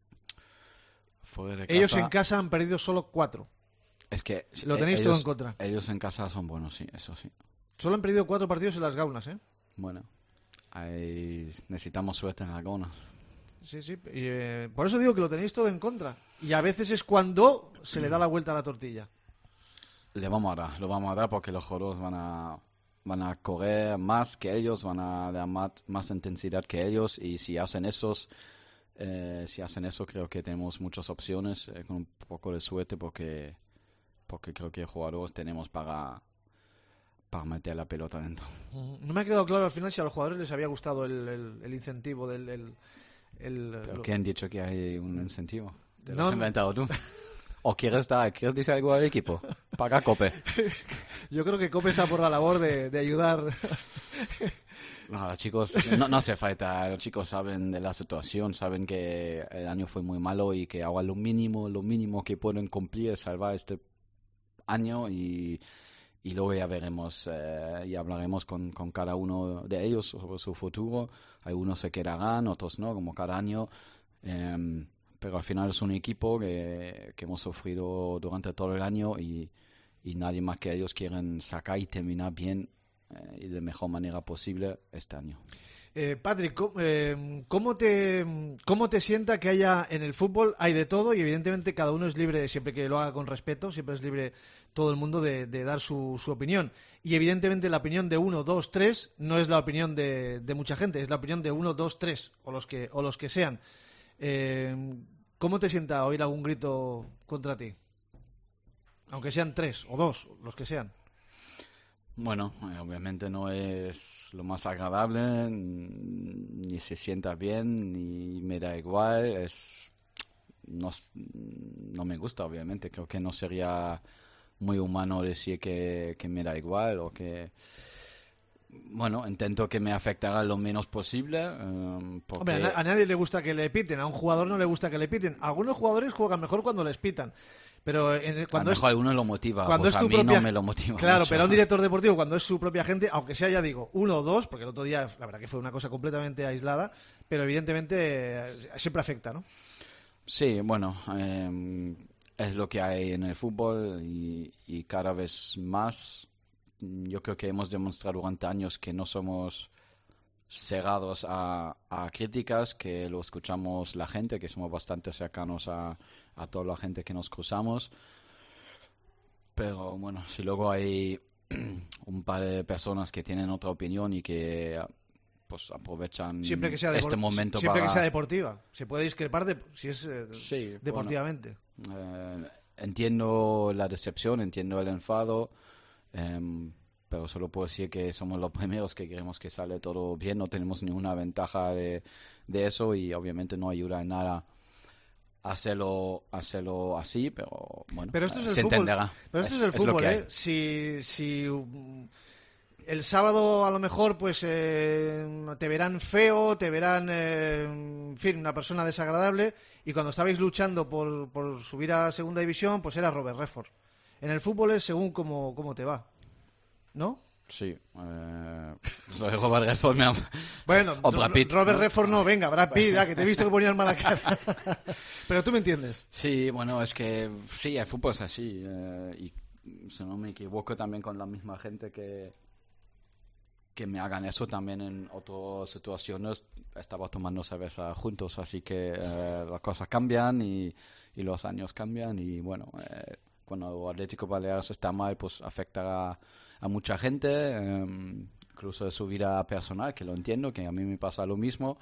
Fuera de Ellos casa, en casa han perdido solo cuatro. Es que lo tenéis ellos, todo en contra. Ellos en casa son buenos, sí, eso sí. Solo han perdido cuatro partidos en las gaunas, ¿eh? Bueno, ahí necesitamos suerte en las gaunas. Sí, sí. Y, eh, por eso digo que lo tenéis todo en contra. Y a veces es cuando se le da la vuelta a la tortilla. Le vamos a dar, lo vamos a dar porque los jugadores van a van a correr más que ellos, van a dar más, más intensidad que ellos, y si hacen esos eh, si hacen eso creo que tenemos muchas opciones, eh, con un poco de suerte, porque porque creo que jugadores tenemos para para meter la pelota dentro. No me ha quedado claro al final si a los jugadores les había gustado el, el, el incentivo del el, el, ¿Pero lo... quién han dicho que hay un incentivo? ¿Te lo No, has inventado tú? ¿O quieres dar, quieres decir algo al equipo? Paga Cope. Yo creo que Cope está por la labor de, de ayudar. No, los chicos, no, no hace falta. Los chicos saben de la situación, saben que el año fue muy malo y que ahora lo mínimo, lo mínimo que pueden cumplir es salvar este año, y, y luego ya veremos eh, y hablaremos con, con cada uno de ellos sobre su futuro. Algunos se quedarán, otros no, como cada año. Eh, pero al final es un equipo que, que hemos sufrido durante todo el año, y, y nadie más que ellos quieren sacar y terminar bien eh, y de mejor manera posible este año. Eh, Patrick, ¿cómo, eh, ¿cómo, te, ¿cómo te sienta que haya en el fútbol? Hay de todo, y evidentemente cada uno es libre, siempre que lo haga con respeto, siempre es libre todo el mundo de, de dar su, su opinión. Y evidentemente la opinión de uno, dos, tres no es la opinión de, de mucha gente, es la opinión de uno, dos, tres, o los que, o los que sean. Eh, ¿Cómo te sienta oír algún grito contra ti? Aunque sean tres o dos, los que sean. Bueno, eh, obviamente no es lo más agradable, ni se sienta bien, ni me da igual. Es no, no me gusta, obviamente. Creo que no sería muy humano decir que, que me da igual, o que Bueno, intento que me afectara lo menos posible. Um, porque... Hombre, a, a nadie le gusta que le piten, a un jugador no le gusta que le piten. Algunos jugadores juegan mejor cuando les pitan. Pero en, cuando a lo es, mejor a uno lo motiva, cuando pues es tu a mí propia, no me lo motiva claro, mucho. Pero a un director deportivo, cuando es su propia gente, aunque sea, ya digo, uno o dos, porque el otro día, la verdad que fue una cosa completamente aislada, pero evidentemente eh, siempre afecta, ¿no? Sí, bueno, eh, es lo que hay en el fútbol y, y cada vez más. Yo creo que hemos demostrado durante años que no somos cerrados a, a críticas, que lo escuchamos la gente, que somos bastante cercanos a, a toda la gente que nos cruzamos. Pero bueno, si luego hay un par de personas que tienen otra opinión y que pues aprovechan siempre que sea este depor- momento siempre para... que sea deportiva. Se puede discrepar de, si es eh, sí, deportivamente. Bueno, eh, entiendo la decepción, entiendo el enfado. Um, pero solo puedo decir que somos los primeros que queremos que sale todo bien, no tenemos ninguna ventaja de, de eso y obviamente no ayuda en nada hacerlo hacerlo así, pero bueno, pero esto es el se fútbol, entenderá. Pero esto es, es el es fútbol, ¿eh? Si, si um, el sábado a lo mejor pues eh, te verán feo, te verán, eh, en fin, una persona desagradable y cuando estabais luchando por, por subir a segunda división, pues era Robert Redford. En el fútbol es según cómo, cómo te va, ¿no? Sí. Eh, Robert Redford me ha... Bueno, o Brad Pitt, Robert ¿no? Redford no, venga, Brad Pitt, ya, que te he visto que ponías mala cara. Pero tú me entiendes. Sí, bueno, es que sí, el fútbol es así. Eh, y si no me equivoco también con la misma gente que, que me hagan eso también en otras situaciones. Estaba tomando cerveza juntos, así que eh, las cosas cambian y, y los años cambian y bueno... Eh, cuando Atlético Baleares está mal, pues afecta a, a mucha gente, eh, incluso de su vida personal, que lo entiendo, que a mí me pasa lo mismo,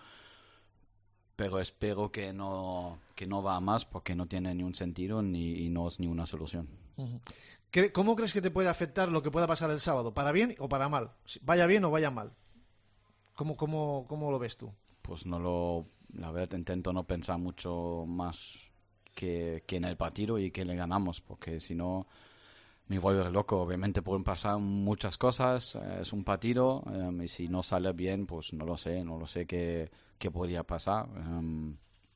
pero espero que no que no va a más porque no tiene ni un sentido ni y no es ni una solución. Uh-huh. ¿Cómo crees que te puede afectar lo que pueda pasar el sábado? ¿Para bien o para mal? ¿Vaya bien o vaya mal? ¿Cómo, cómo, cómo lo ves tú? Pues no lo... La verdad, intento no pensar mucho más... Que, que en el partido y que le ganamos, porque si no me vuelve loco. Obviamente pueden pasar muchas cosas, eh, es un partido um, y si no sale bien, pues no lo sé, no lo sé qué, qué podría pasar. Um,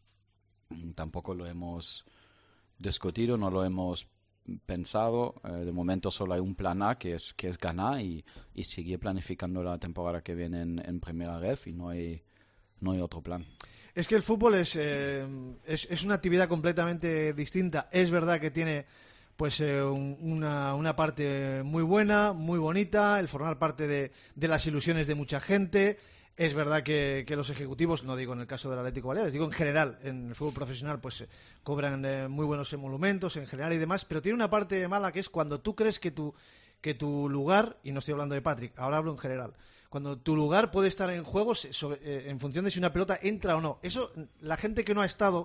tampoco lo hemos discutido, no lo hemos pensado. Eh, de momento solo hay un plan A, que es que es ganar y, y seguir planificando la temporada que viene en, en Primera Ref y no hay, no hay otro plan. Es que el fútbol es, eh, es, es una actividad completamente distinta. Es verdad que tiene pues eh, un, una, una parte muy buena, muy bonita, el formar parte de, de las ilusiones de mucha gente. Es verdad que, que los ejecutivos, no digo en el caso del Atlético Baleares, digo en general, en el fútbol profesional, pues eh, cobran eh, muy buenos emolumentos en general y demás, pero tiene una parte mala que es cuando tú crees que tu, que tu lugar, y no estoy hablando de Patrick, ahora hablo en general, cuando tu lugar puede estar en juego sobre, eh, en función de si una pelota entra o no. Eso, la gente que no ha estado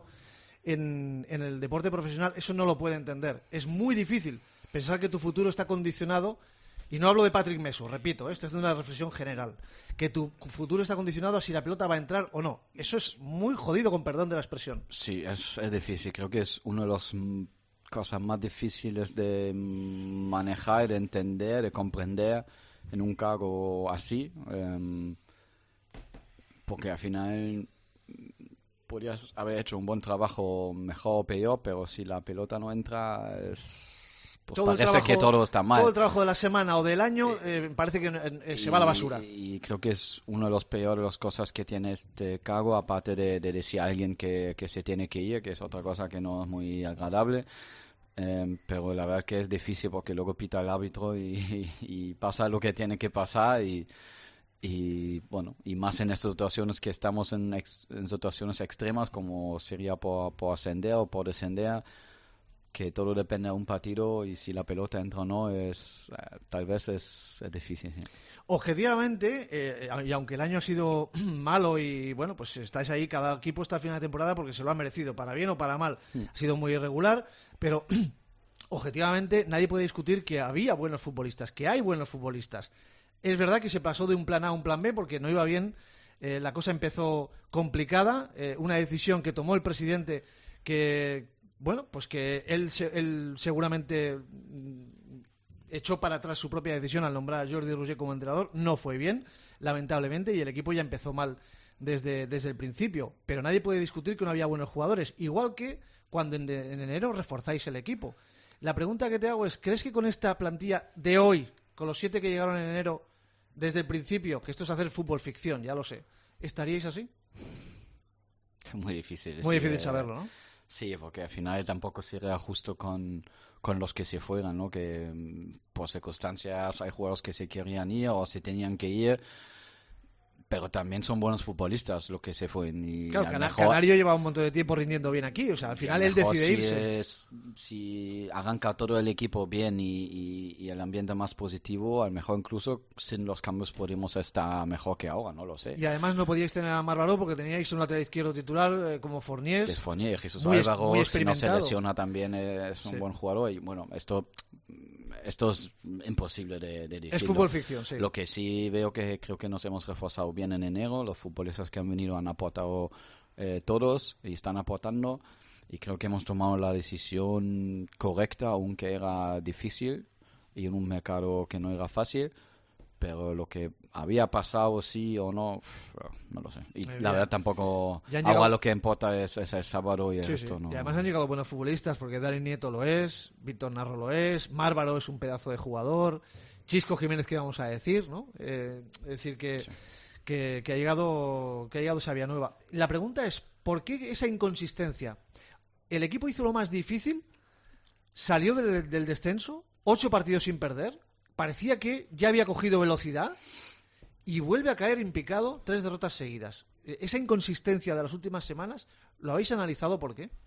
en, en el deporte profesional, eso no lo puede entender. Es muy difícil pensar que tu futuro está condicionado, y no hablo de Patrick Meso, repito, esto es una reflexión general, que tu futuro está condicionado a si la pelota va a entrar o no. Eso es muy jodido, con perdón de la expresión. Sí, es, es difícil. Creo que es una de las mm, cosas más difíciles de manejar, de entender, de comprender en un cargo así, um, porque al final podrías haber hecho un buen trabajo, mejor o peor, pero si la pelota no entra, es, pues todo parece trabajo, que todo está mal. Todo el trabajo de la semana o del año eh, parece que eh, se y, va a la basura. Y creo que es una de las peores cosas que tiene este cargo, aparte de, de decir a alguien que, que se tiene que ir, que es otra cosa que no es muy agradable. Um, pero la verdad que es difícil porque luego pita el árbitro y, y, y pasa lo que tiene que pasar y, y bueno, y más en estas situaciones que estamos en, ex, en situaciones extremas como sería por, por ascender o por descender, que todo depende de un partido y si la pelota entra o no es uh, tal vez es, es difícil. ¿Sí? Objetivamente, eh, y aunque el año ha sido malo y bueno, pues estáis ahí, cada equipo está a final de temporada porque se lo ha merecido, para bien o para mal, mm. ha sido muy irregular, pero objetivamente nadie puede discutir que había buenos futbolistas, que hay buenos futbolistas. Es verdad que se pasó de un plan A a un plan B porque no iba bien, eh, la cosa empezó complicada, eh, una decisión que tomó el presidente que, bueno, pues que él, él seguramente echó para atrás su propia decisión al nombrar a Jordi Roger como entrenador. No fue bien, lamentablemente, y el equipo ya empezó mal desde, desde el principio. Pero nadie puede discutir que no había buenos jugadores, igual que cuando en, de, en enero reforzáis el equipo. La pregunta que te hago es, ¿crees que con esta plantilla de hoy, con los siete que llegaron en enero desde el principio, que esto es hacer fútbol ficción, ya lo sé, estaríais así? Muy difícil. Muy sí, difícil eh, saberlo, ¿no? Sí, porque al final tampoco sería justo con, con los que se fueran, ¿no? Que por circunstancias hay jugadores que se querían ir o se tenían que ir, pero también son buenos futbolistas los que se fueron. Y claro, a lo Cana mejor, Canario lleva un montón de tiempo rindiendo bien aquí, o sea, al final él decide si irse. Es, si arranca todo el equipo bien y, y, y el ambiente más positivo, a lo mejor incluso sin los cambios podríamos estar mejor que ahora, no lo sé. Y además no podíais tener a Marbaró porque teníais un lateral izquierdo titular eh, como Forniés. Es Forniés, Jesús muy, Álvaro, muy si no se experimentado. lesiona también eh, es un Sí. buen jugador y bueno, esto esto es imposible de, de decirlo. Es fútbol ficción, sí. Lo que sí veo que creo que nos hemos reforzado bien en enero, los futbolistas que han venido han aportado eh, todos y están aportando y creo que hemos tomado la decisión correcta, aunque era difícil y en un mercado que no era fácil, pero lo que había pasado sí o no, no lo sé. Y Muy la bien. verdad tampoco, Ya han ahora llegado- lo que importa es, es el sábado y el Sí, resto sí. no. Y además han llegado buenos futbolistas porque Dani Nieto lo es, Víctor Narro lo es, Márvaro es un pedazo de jugador, Chisco Jiménez, que vamos a decir, ¿no? Eh, es decir, que, Sí. que, que ha llegado que ha llegado Xavi Nueva. La pregunta es, ¿por qué esa inconsistencia? El equipo hizo lo más difícil, salió del, del descenso, ocho partidos sin perder, parecía que ya había cogido velocidad y vuelve a caer en picado, tres derrotas seguidas. Eh, Esa inconsistencia de las últimas semanas, ¿lo habéis analizado por qué?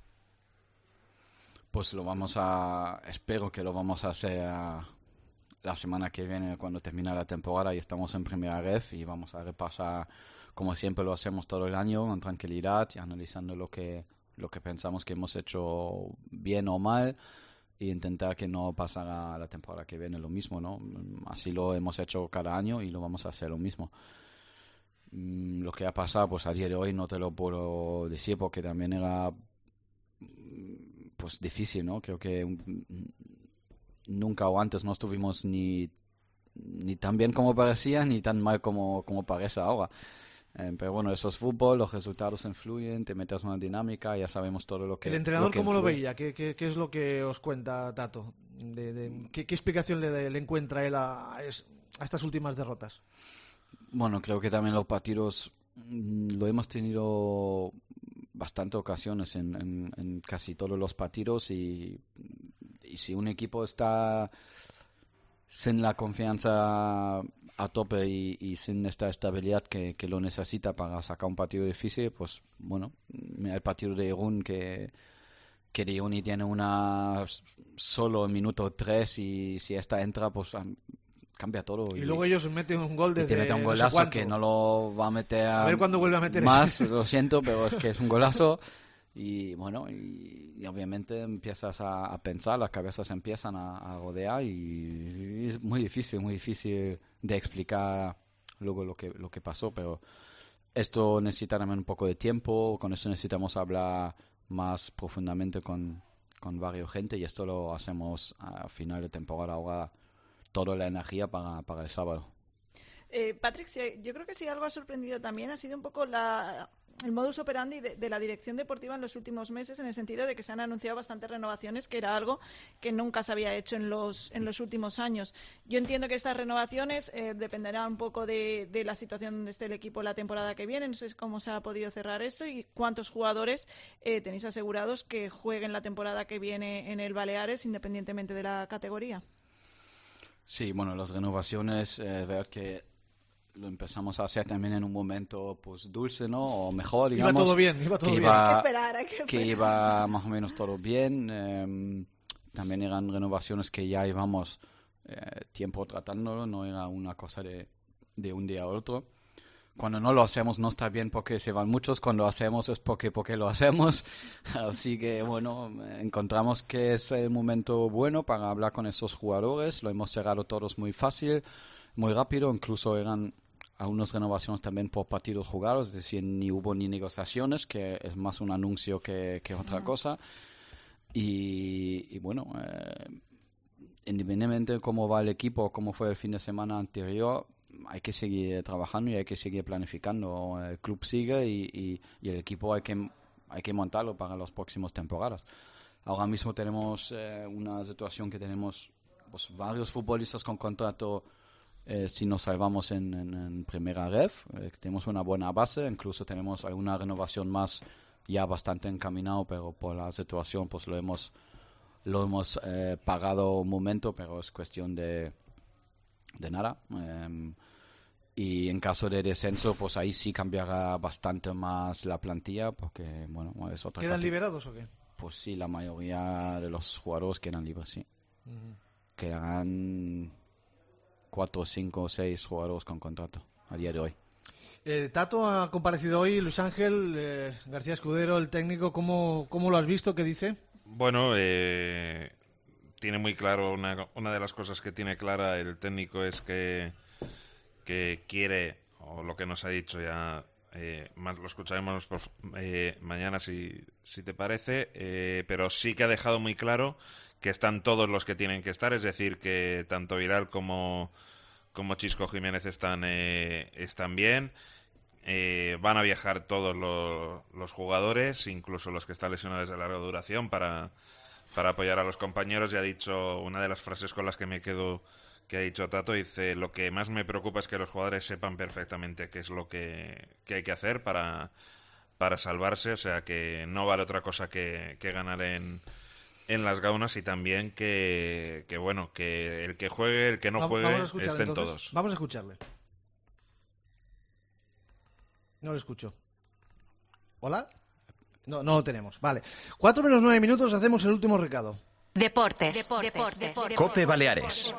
Pues lo vamos a, espero que lo vamos a hacer a- la semana que viene cuando termine la temporada y estamos en primera ref y vamos a repasar como siempre lo hacemos todo el año con tranquilidad y analizando lo que lo que pensamos que hemos hecho bien o mal y intentar que no pasara la temporada que viene lo mismo, ¿no? Así lo hemos hecho cada año y lo vamos a hacer lo mismo. Mm, Lo que ha pasado, pues a día de hoy no te lo puedo decir porque también era mm, pues difícil, ¿no? Creo que mm, nunca o antes no estuvimos ni, ni tan bien como parecía ni tan mal como, como parece ahora. Eh, pero bueno, eso es fútbol, los resultados influyen, te metes en una dinámica, ya sabemos todo lo que... ¿El entrenador lo que cómo lo influye. veía? ¿Qué, qué, qué es lo que os cuenta Tato? De, de- ¿qué, qué explicación le, le encuentra él a, a es- a estas últimas derrotas? Bueno, creo que también los partidos mm, lo hemos tenido bastante ocasiones en, en, en casi todos los partidos y, y si un equipo está sin la confianza a tope y, y sin esta estabilidad que, que lo necesita para sacar un partido difícil, pues bueno, mira el partido de Irún que que de Irún tiene una solo en minuto tres y si esta entra pues am- cambia todo. Y luego ellos meten un gol y te desde mete un no sé golazo cuánto. que no lo va a meter A ver cuándo vuelve a meter más, ese. lo siento, pero es que es un golazo y bueno, y, y obviamente empiezas a, a pensar, las cabezas empiezan a, a rodear y, y es muy difícil, muy difícil de explicar luego lo que, lo que pasó, pero esto necesita también un poco de tiempo, con eso necesitamos hablar más profundamente con, con varios gente y esto lo hacemos a final de temporada ahora toda la energía para, para el sábado. Eh, Patrick, si hay- yo creo que si algo ha sorprendido también ha sido un poco la, el modus operandi de, de la dirección deportiva en los últimos meses, en el sentido de que se han anunciado bastantes renovaciones, que era algo que nunca se había hecho en los, en los últimos años. Yo entiendo que estas renovaciones eh, dependerán un poco de, de la situación donde esté el equipo la temporada que viene. No sé cómo se ha podido cerrar esto y cuántos jugadores eh, tenéis asegurados que jueguen la temporada que viene en el Baleares, independientemente de la categoría. Sí, bueno, las renovaciones, eh, ver que lo empezamos a hacer también en un momento pues dulce, ¿no? O mejor, Iba digamos. todo bien, iba todo que bien. iba- Hay que esperar, hay que que esperar. iba más o menos todo bien. eh, también eran renovaciones que ya íbamos eh, tiempo tratándolo, no era una cosa de, de un día a otro. Cuando no lo hacemos no está bien porque se van muchos, cuando lo hacemos es porque, porque lo hacemos. Así que bueno, encontramos que es el momento bueno para hablar con esos jugadores, lo hemos cerrado todos muy fácil, muy rápido, incluso eran algunas renovaciones también por partidos jugados, es decir, ni hubo ni negociaciones, que es más un anuncio que, que otra cosa. Y, y bueno, eh, independientemente de cómo va el equipo, cómo fue el fin de semana anterior, hay que seguir trabajando y hay que seguir planificando. El club sigue y, y, y el equipo hay que, hay que montarlo para las próximas temporadas. Ahora mismo tenemos eh, una situación que tenemos pues, varios futbolistas con contrato eh, si nos salvamos en, en, en primera ref. Eh, tenemos una buena base, incluso tenemos alguna renovación más ya bastante encaminado, pero por la situación pues lo hemos, lo hemos eh, pagado un momento, pero es cuestión de, de nada. Eh, y en caso de descenso, pues ahí sí cambiará bastante más la plantilla, porque bueno, es otra ¿Quedan categoría. liberados o qué? Pues sí, la mayoría de los jugadores quedan libres, sí. Uh-huh. Quedarán cuatro, cinco, seis jugadores con contrato a día de hoy. Eh, Tato ha comparecido hoy, Luis Ángel, eh, García Escudero, el técnico, ¿cómo, cómo lo has visto? ¿Qué dice? Bueno, eh, tiene muy claro, una, una de las cosas que tiene clara el técnico es que, que quiere, o lo que nos ha dicho ya, eh, más lo escucharemos por, eh, mañana si, si te parece, eh, pero sí que ha dejado muy claro que están todos los que tienen que estar, es decir, que tanto Viral como, como Chisco Jiménez están, eh, están bien. Eh, van a viajar todos los, los jugadores, incluso los que están lesionados de larga duración, para, para apoyar a los compañeros. Y ha dicho, una de las frases con las que me quedo, que ha dicho Tato, dice: lo que más me preocupa es que los jugadores sepan perfectamente qué es lo que, que hay que hacer para, para salvarse, o sea que no vale otra cosa que, que ganar en, en las gaunas, y también que, que bueno, que el que juegue, el que no Vamos- juegue, vamos a escuchar, estén entonces. todos. Vamos a escucharle. No lo escucho. ¿Hola? No, no lo tenemos. Vale. Cuatro menos nueve minutos, hacemos el último recado. Deportes. Deportes. Deportes. Cope Baleares.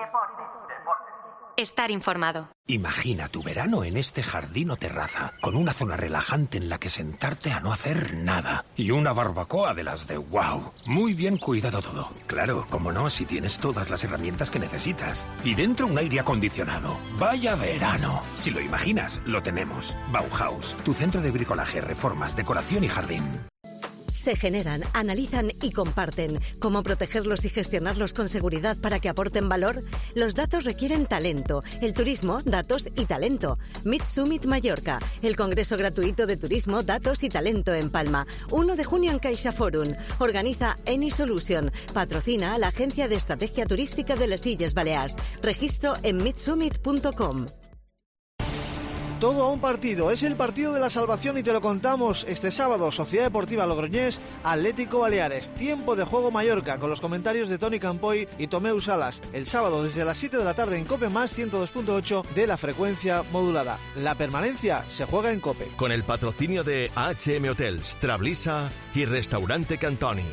Estar informado. Imagina tu verano en este jardín o terraza, con una zona relajante en la que sentarte a no hacer nada. Y una barbacoa de las de wow. Muy bien cuidado todo. Claro, como no, si tienes todas las herramientas que necesitas. Y dentro un aire acondicionado. ¡Vaya verano! Si lo imaginas, lo tenemos. Bauhaus, tu centro de bricolaje, reformas, decoración y jardín. Se generan, analizan y comparten. ¿Cómo protegerlos y gestionarlos con seguridad para que aporten valor? Los datos requieren talento. El turismo, datos y talento. Meet Summit Mallorca, el congreso gratuito de turismo, datos y talento en Palma. uno de junio en Caixa Forum. Organiza Eni Solution. Patrocina a la Agencia de Estrategia Turística de las Illes Balears. Registro en meet summit punto com. Todo a un partido, es el partido de la salvación y te lo contamos este sábado. Sociedad Deportiva Logroñés, Atlético Baleares, tiempo de juego Mallorca, con los comentarios de Toni Campoy y Tomeu Salas. El sábado desde las siete de la tarde en Cope Más ciento dos punto ocho de la frecuencia modulada. La permanencia se juega en Cope. Con el patrocinio de A H M Hotels, Trablisa y Restaurante Cantoni.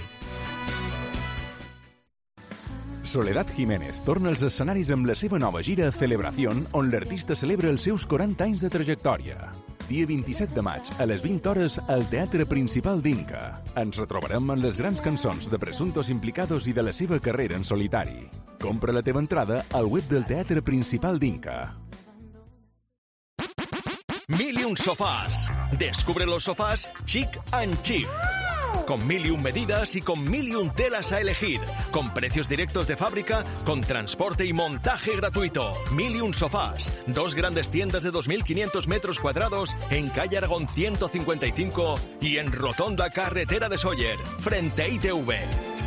Soledad Jiménez torna als escenaris amb la seva nova gira Celebración, on l'artista celebra els seus quaranta anys de trajectòria. Dia vint-i-set de maig, a les vint hores, al Teatre Principal d'Inca. Ens retrobarem en les grans cançons de presuntos implicados i de la seva carrera en solitari. Compra la teva entrada al web del Teatre Principal d'Inca. Mil y un sofás. Descubre los sofás chic and cheap. Con mil y un medidas y con mil y un telas a elegir. Con precios directos de fábrica, con transporte y montaje gratuito. Mil y un sofás. Dos grandes tiendas de dos mil quinientos metros cuadrados en calle Aragón ciento cincuenta y cinco y en Rotonda Carretera de Sóller, frente a I T V.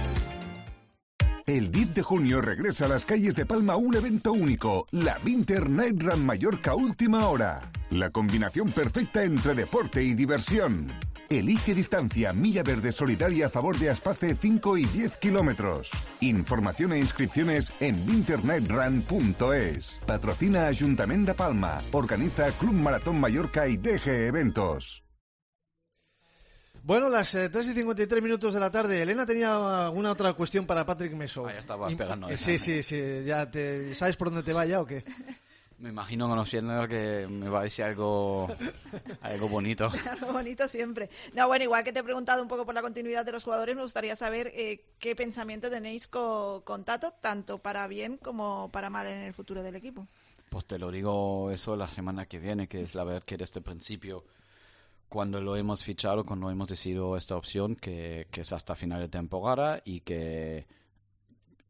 El diez de junio regresa a las calles de Palma un evento único, la Winter Night Run Mallorca Última Hora. La combinación perfecta entre deporte y diversión. Elige distancia, milla verde solidaria a favor de Aspace cinco y diez kilómetros. Información e inscripciones en winter night run punto es. Patrocina Ayuntamiento de Palma. Organiza Club Maratón Mallorca y D G Eventos. Bueno, las eh, tres y cincuenta y tres minutos de la tarde. Elena tenía alguna otra cuestión para Patrick Meso. Ah, ya estaba esperando. Y, sí, sí, sí. Ya te, ¿sabes por dónde te vaya o qué? Me imagino, conociendo, que me va a decir algo, algo bonito. Algo bonito siempre. No, bueno, igual que te he preguntado un poco por la continuidad de los jugadores, me gustaría saber eh, qué pensamiento tenéis con, con Tato, tanto para bien como para mal en el futuro del equipo. Pues te lo digo eso la semana que viene, que es la verdad que desde el principio, cuando lo hemos fichado, cuando hemos decidido esta opción, que, que es hasta final de temporada y que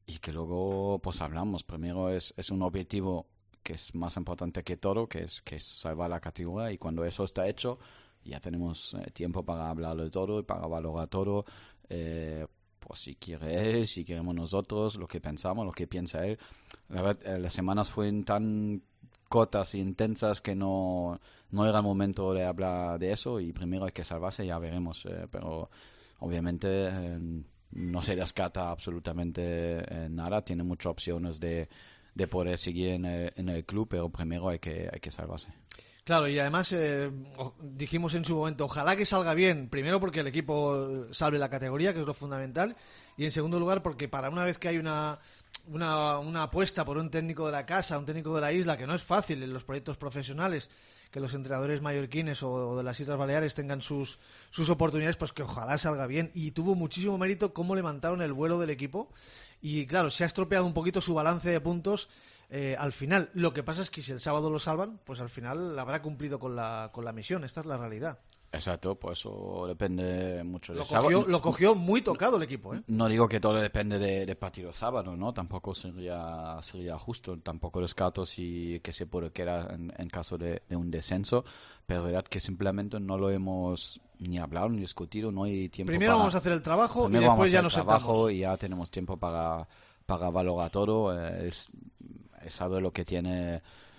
y que luego pues hablamos. Primero es, es un objetivo que es más importante que todo, que es, que es salvar la categoría, y cuando eso está hecho ya tenemos eh, tiempo para hablar de todo y para valorar todo, eh, pues si quiere él, si queremos nosotros, lo que pensamos, lo que piensa él. La verdad, eh, las semanas fueron tan cortas e intensas que no, no era el momento de hablar de eso, y primero hay que salvarse, ya veremos, eh, pero obviamente eh, no se descarta absolutamente eh, nada, tiene muchas opciones de, de poder seguir en el, en el club, pero primero hay que, hay que salvarse. Claro, y además eh, dijimos en su momento, ojalá que salga bien, primero porque el equipo salve la categoría, que es lo fundamental, y en segundo lugar porque para una vez que hay una, una, una apuesta por un técnico de la casa, un técnico de la isla, que no es fácil en los proyectos profesionales, que los entrenadores mallorquines o, o de las Islas Baleares tengan sus, sus oportunidades, pues que ojalá salga bien. Y tuvo muchísimo mérito cómo levantaron el vuelo del equipo, y claro, se ha estropeado un poquito su balance de puntos Eh, al final. Lo que pasa es que si el sábado lo salvan, pues al final habrá cumplido con la, con la misión. Esta es la realidad. Exacto, pues eso depende mucho de lo cogió, lo cogió muy tocado el equipo, ¿eh? No digo que todo depende de, de partido sábado, ¿no? Tampoco sería sería justo. Tampoco descarto si que se puede quedar en, en caso de, de un descenso, pero es verdad que simplemente no lo hemos ni hablado ni discutido, no hay tiempo. Primero para, vamos a hacer el trabajo y después ya nos sentamos. Y ya tenemos tiempo para, para valorar todo. Eh, es, es saber lo que tiene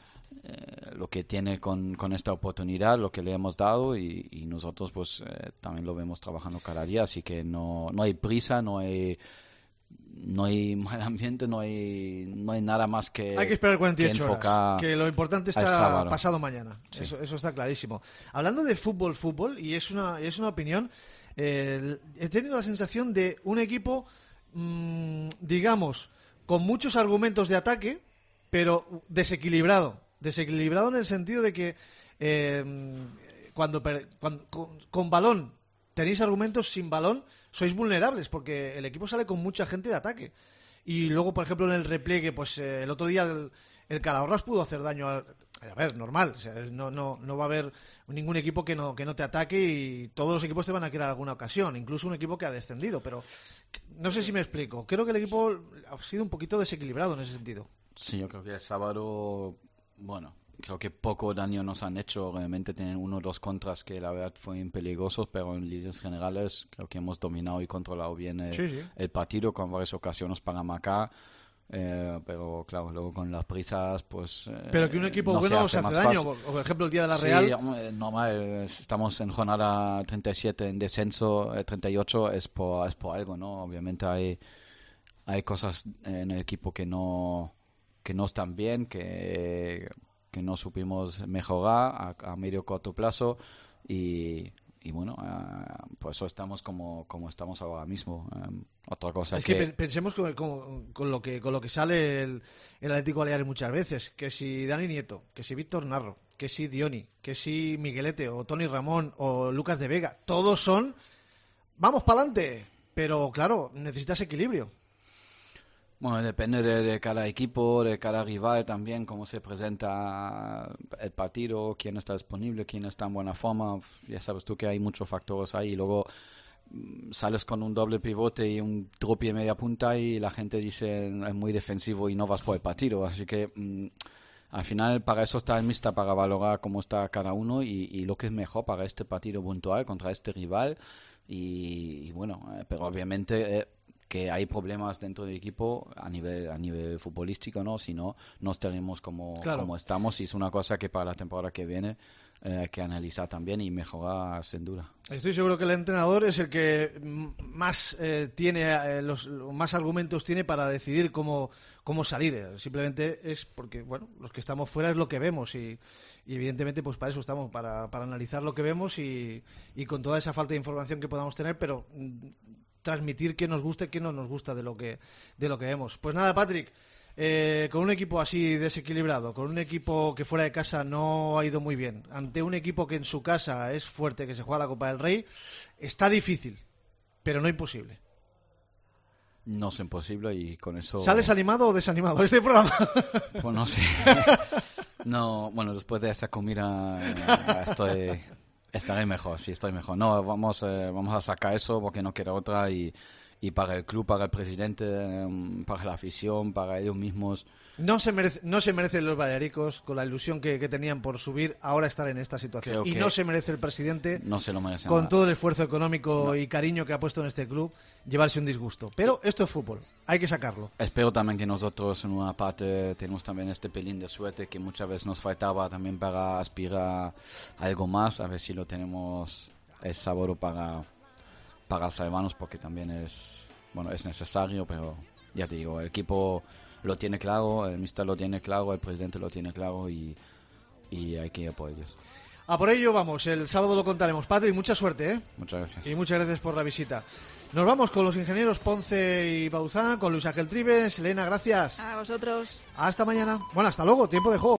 eh, lo que tiene con, con esta oportunidad, lo que le hemos dado, y, y nosotros pues eh, también lo vemos trabajando cada día, así que no, no hay prisa, no hay no hay mal ambiente, no hay no hay nada más que hay que esperar cuarenta y ocho que horas, que lo importante está pasado mañana. Sí. Eso, eso está clarísimo. Hablando de fútbol, fútbol, y es una, es una opinión, eh, he tenido la sensación de un equipo, mmm, digamos, con muchos argumentos de ataque, pero desequilibrado. Desequilibrado en el sentido de que eh, cuando, cuando con, con balón tenéis argumentos, sin balón sois vulnerables, porque el equipo sale con mucha gente de ataque. Y luego, por ejemplo, en el repliegue, pues eh, el otro día el, el Calahorras pudo hacer daño al... A ver, normal, o sea, no, no, no va a haber ningún equipo que no, que no te ataque, y todos los equipos te van a quedar alguna ocasión, incluso un equipo que ha descendido, pero no sé si me explico. Creo que el equipo ha sido un poquito desequilibrado en ese sentido. Sí, yo creo que el sábado, bueno, creo que poco daño nos han hecho. Realmente tienen uno o dos contras que la verdad fueron peligrosos, pero en líneas generales creo que hemos dominado y controlado bien el, sí, sí. el partido, con varias ocasiones para marcar. Eh, pero claro, luego con las prisas pues eh, pero que un equipo no bueno se hace, se hace daño, fácil. Por ejemplo el día de la Real. Sí, normal, estamos en jornada treinta y siete en descenso, treinta y ocho es por, es por algo, ¿no? Obviamente hay hay cosas en el equipo que no que no están bien, que, que no supimos mejorar a, a medio corto plazo, y y bueno, uh, por eso estamos como, como estamos ahora mismo. Um, otra cosa es que... que pensemos con, con, con lo que con lo que sale el, el Atlético Baleares muchas veces, que si Dani Nieto, que si Víctor Narro, que si Dioni, que si Miguelete o Tony Ramón o Lucas de Vega, todos son vamos para adelante, pero claro, necesitas equilibrio. Bueno, depende de, de cada equipo, de cada rival también, cómo se presenta el partido, quién está disponible, quién está en buena forma. Ya sabes tú que hay muchos factores ahí. Y luego mmm, sales con un doble pivote y un tropie media punta y la gente dice es muy defensivo y no vas por el partido. Así que mmm, al final para eso está el mixta, para valorar cómo está cada uno y, y lo que es mejor para este partido puntual contra este rival. Y, y bueno, eh, pero obviamente... Eh, que hay problemas dentro del equipo a nivel a nivel futbolístico, ¿no? Si no, no estaremos como, claro. como estamos, y es una cosa que para la temporada que viene eh, hay que analizar también y mejorar sin duda. Estoy seguro que el entrenador es el que más eh, tiene eh, los más argumentos tiene para decidir cómo cómo salir. Simplemente es porque, bueno, los que estamos fuera es lo que vemos y, y evidentemente pues para eso estamos, para, para analizar lo que vemos y, y con toda esa falta de información que podamos tener, pero transmitir qué nos gusta y qué no nos gusta de lo que de lo que vemos. Pues nada, Patrick, eh, con un equipo así desequilibrado, con un equipo que fuera de casa no ha ido muy bien, ante un equipo que en su casa es fuerte, que se juega la Copa del Rey, está difícil, pero no imposible. No es imposible y con eso... ¿Sales animado o desanimado este programa? Pues no sé. No, bueno, después de esa comida estoy... Estaré mejor, sí, estoy mejor. No, vamos, eh, vamos a sacar eso porque no queda otra y, y para el club, para el presidente, eh, para la afición, para ellos mismos. No se, merece, no se merecen los balearicos, con la ilusión que, que tenían por subir, ahora estar en esta situación. Creo y que no se merece el presidente, no se lo merece con nada. todo el esfuerzo económico No. y cariño que ha puesto en este club, llevarse un disgusto. Pero esto es fútbol, hay que sacarlo. Espero también que nosotros en una parte tenemos también este pelín de suerte que muchas veces nos faltaba también para aspirar a algo más, a ver si lo tenemos el sábado para, para salvarnos, porque también es, bueno, es necesario, pero ya te digo, el equipo lo tiene claro, el míster lo tiene claro, el presidente lo tiene claro y, y hay que ir por ellos. A por ello vamos, el sábado lo contaremos. Patrick, mucha suerte, ¿eh? Muchas gracias. Y muchas gracias por la visita. Nos vamos con los ingenieros Ponce y Bauzá, con Luis Ángel Tribes. Elena, gracias. A vosotros. Hasta mañana. Bueno, hasta luego, tiempo de juego.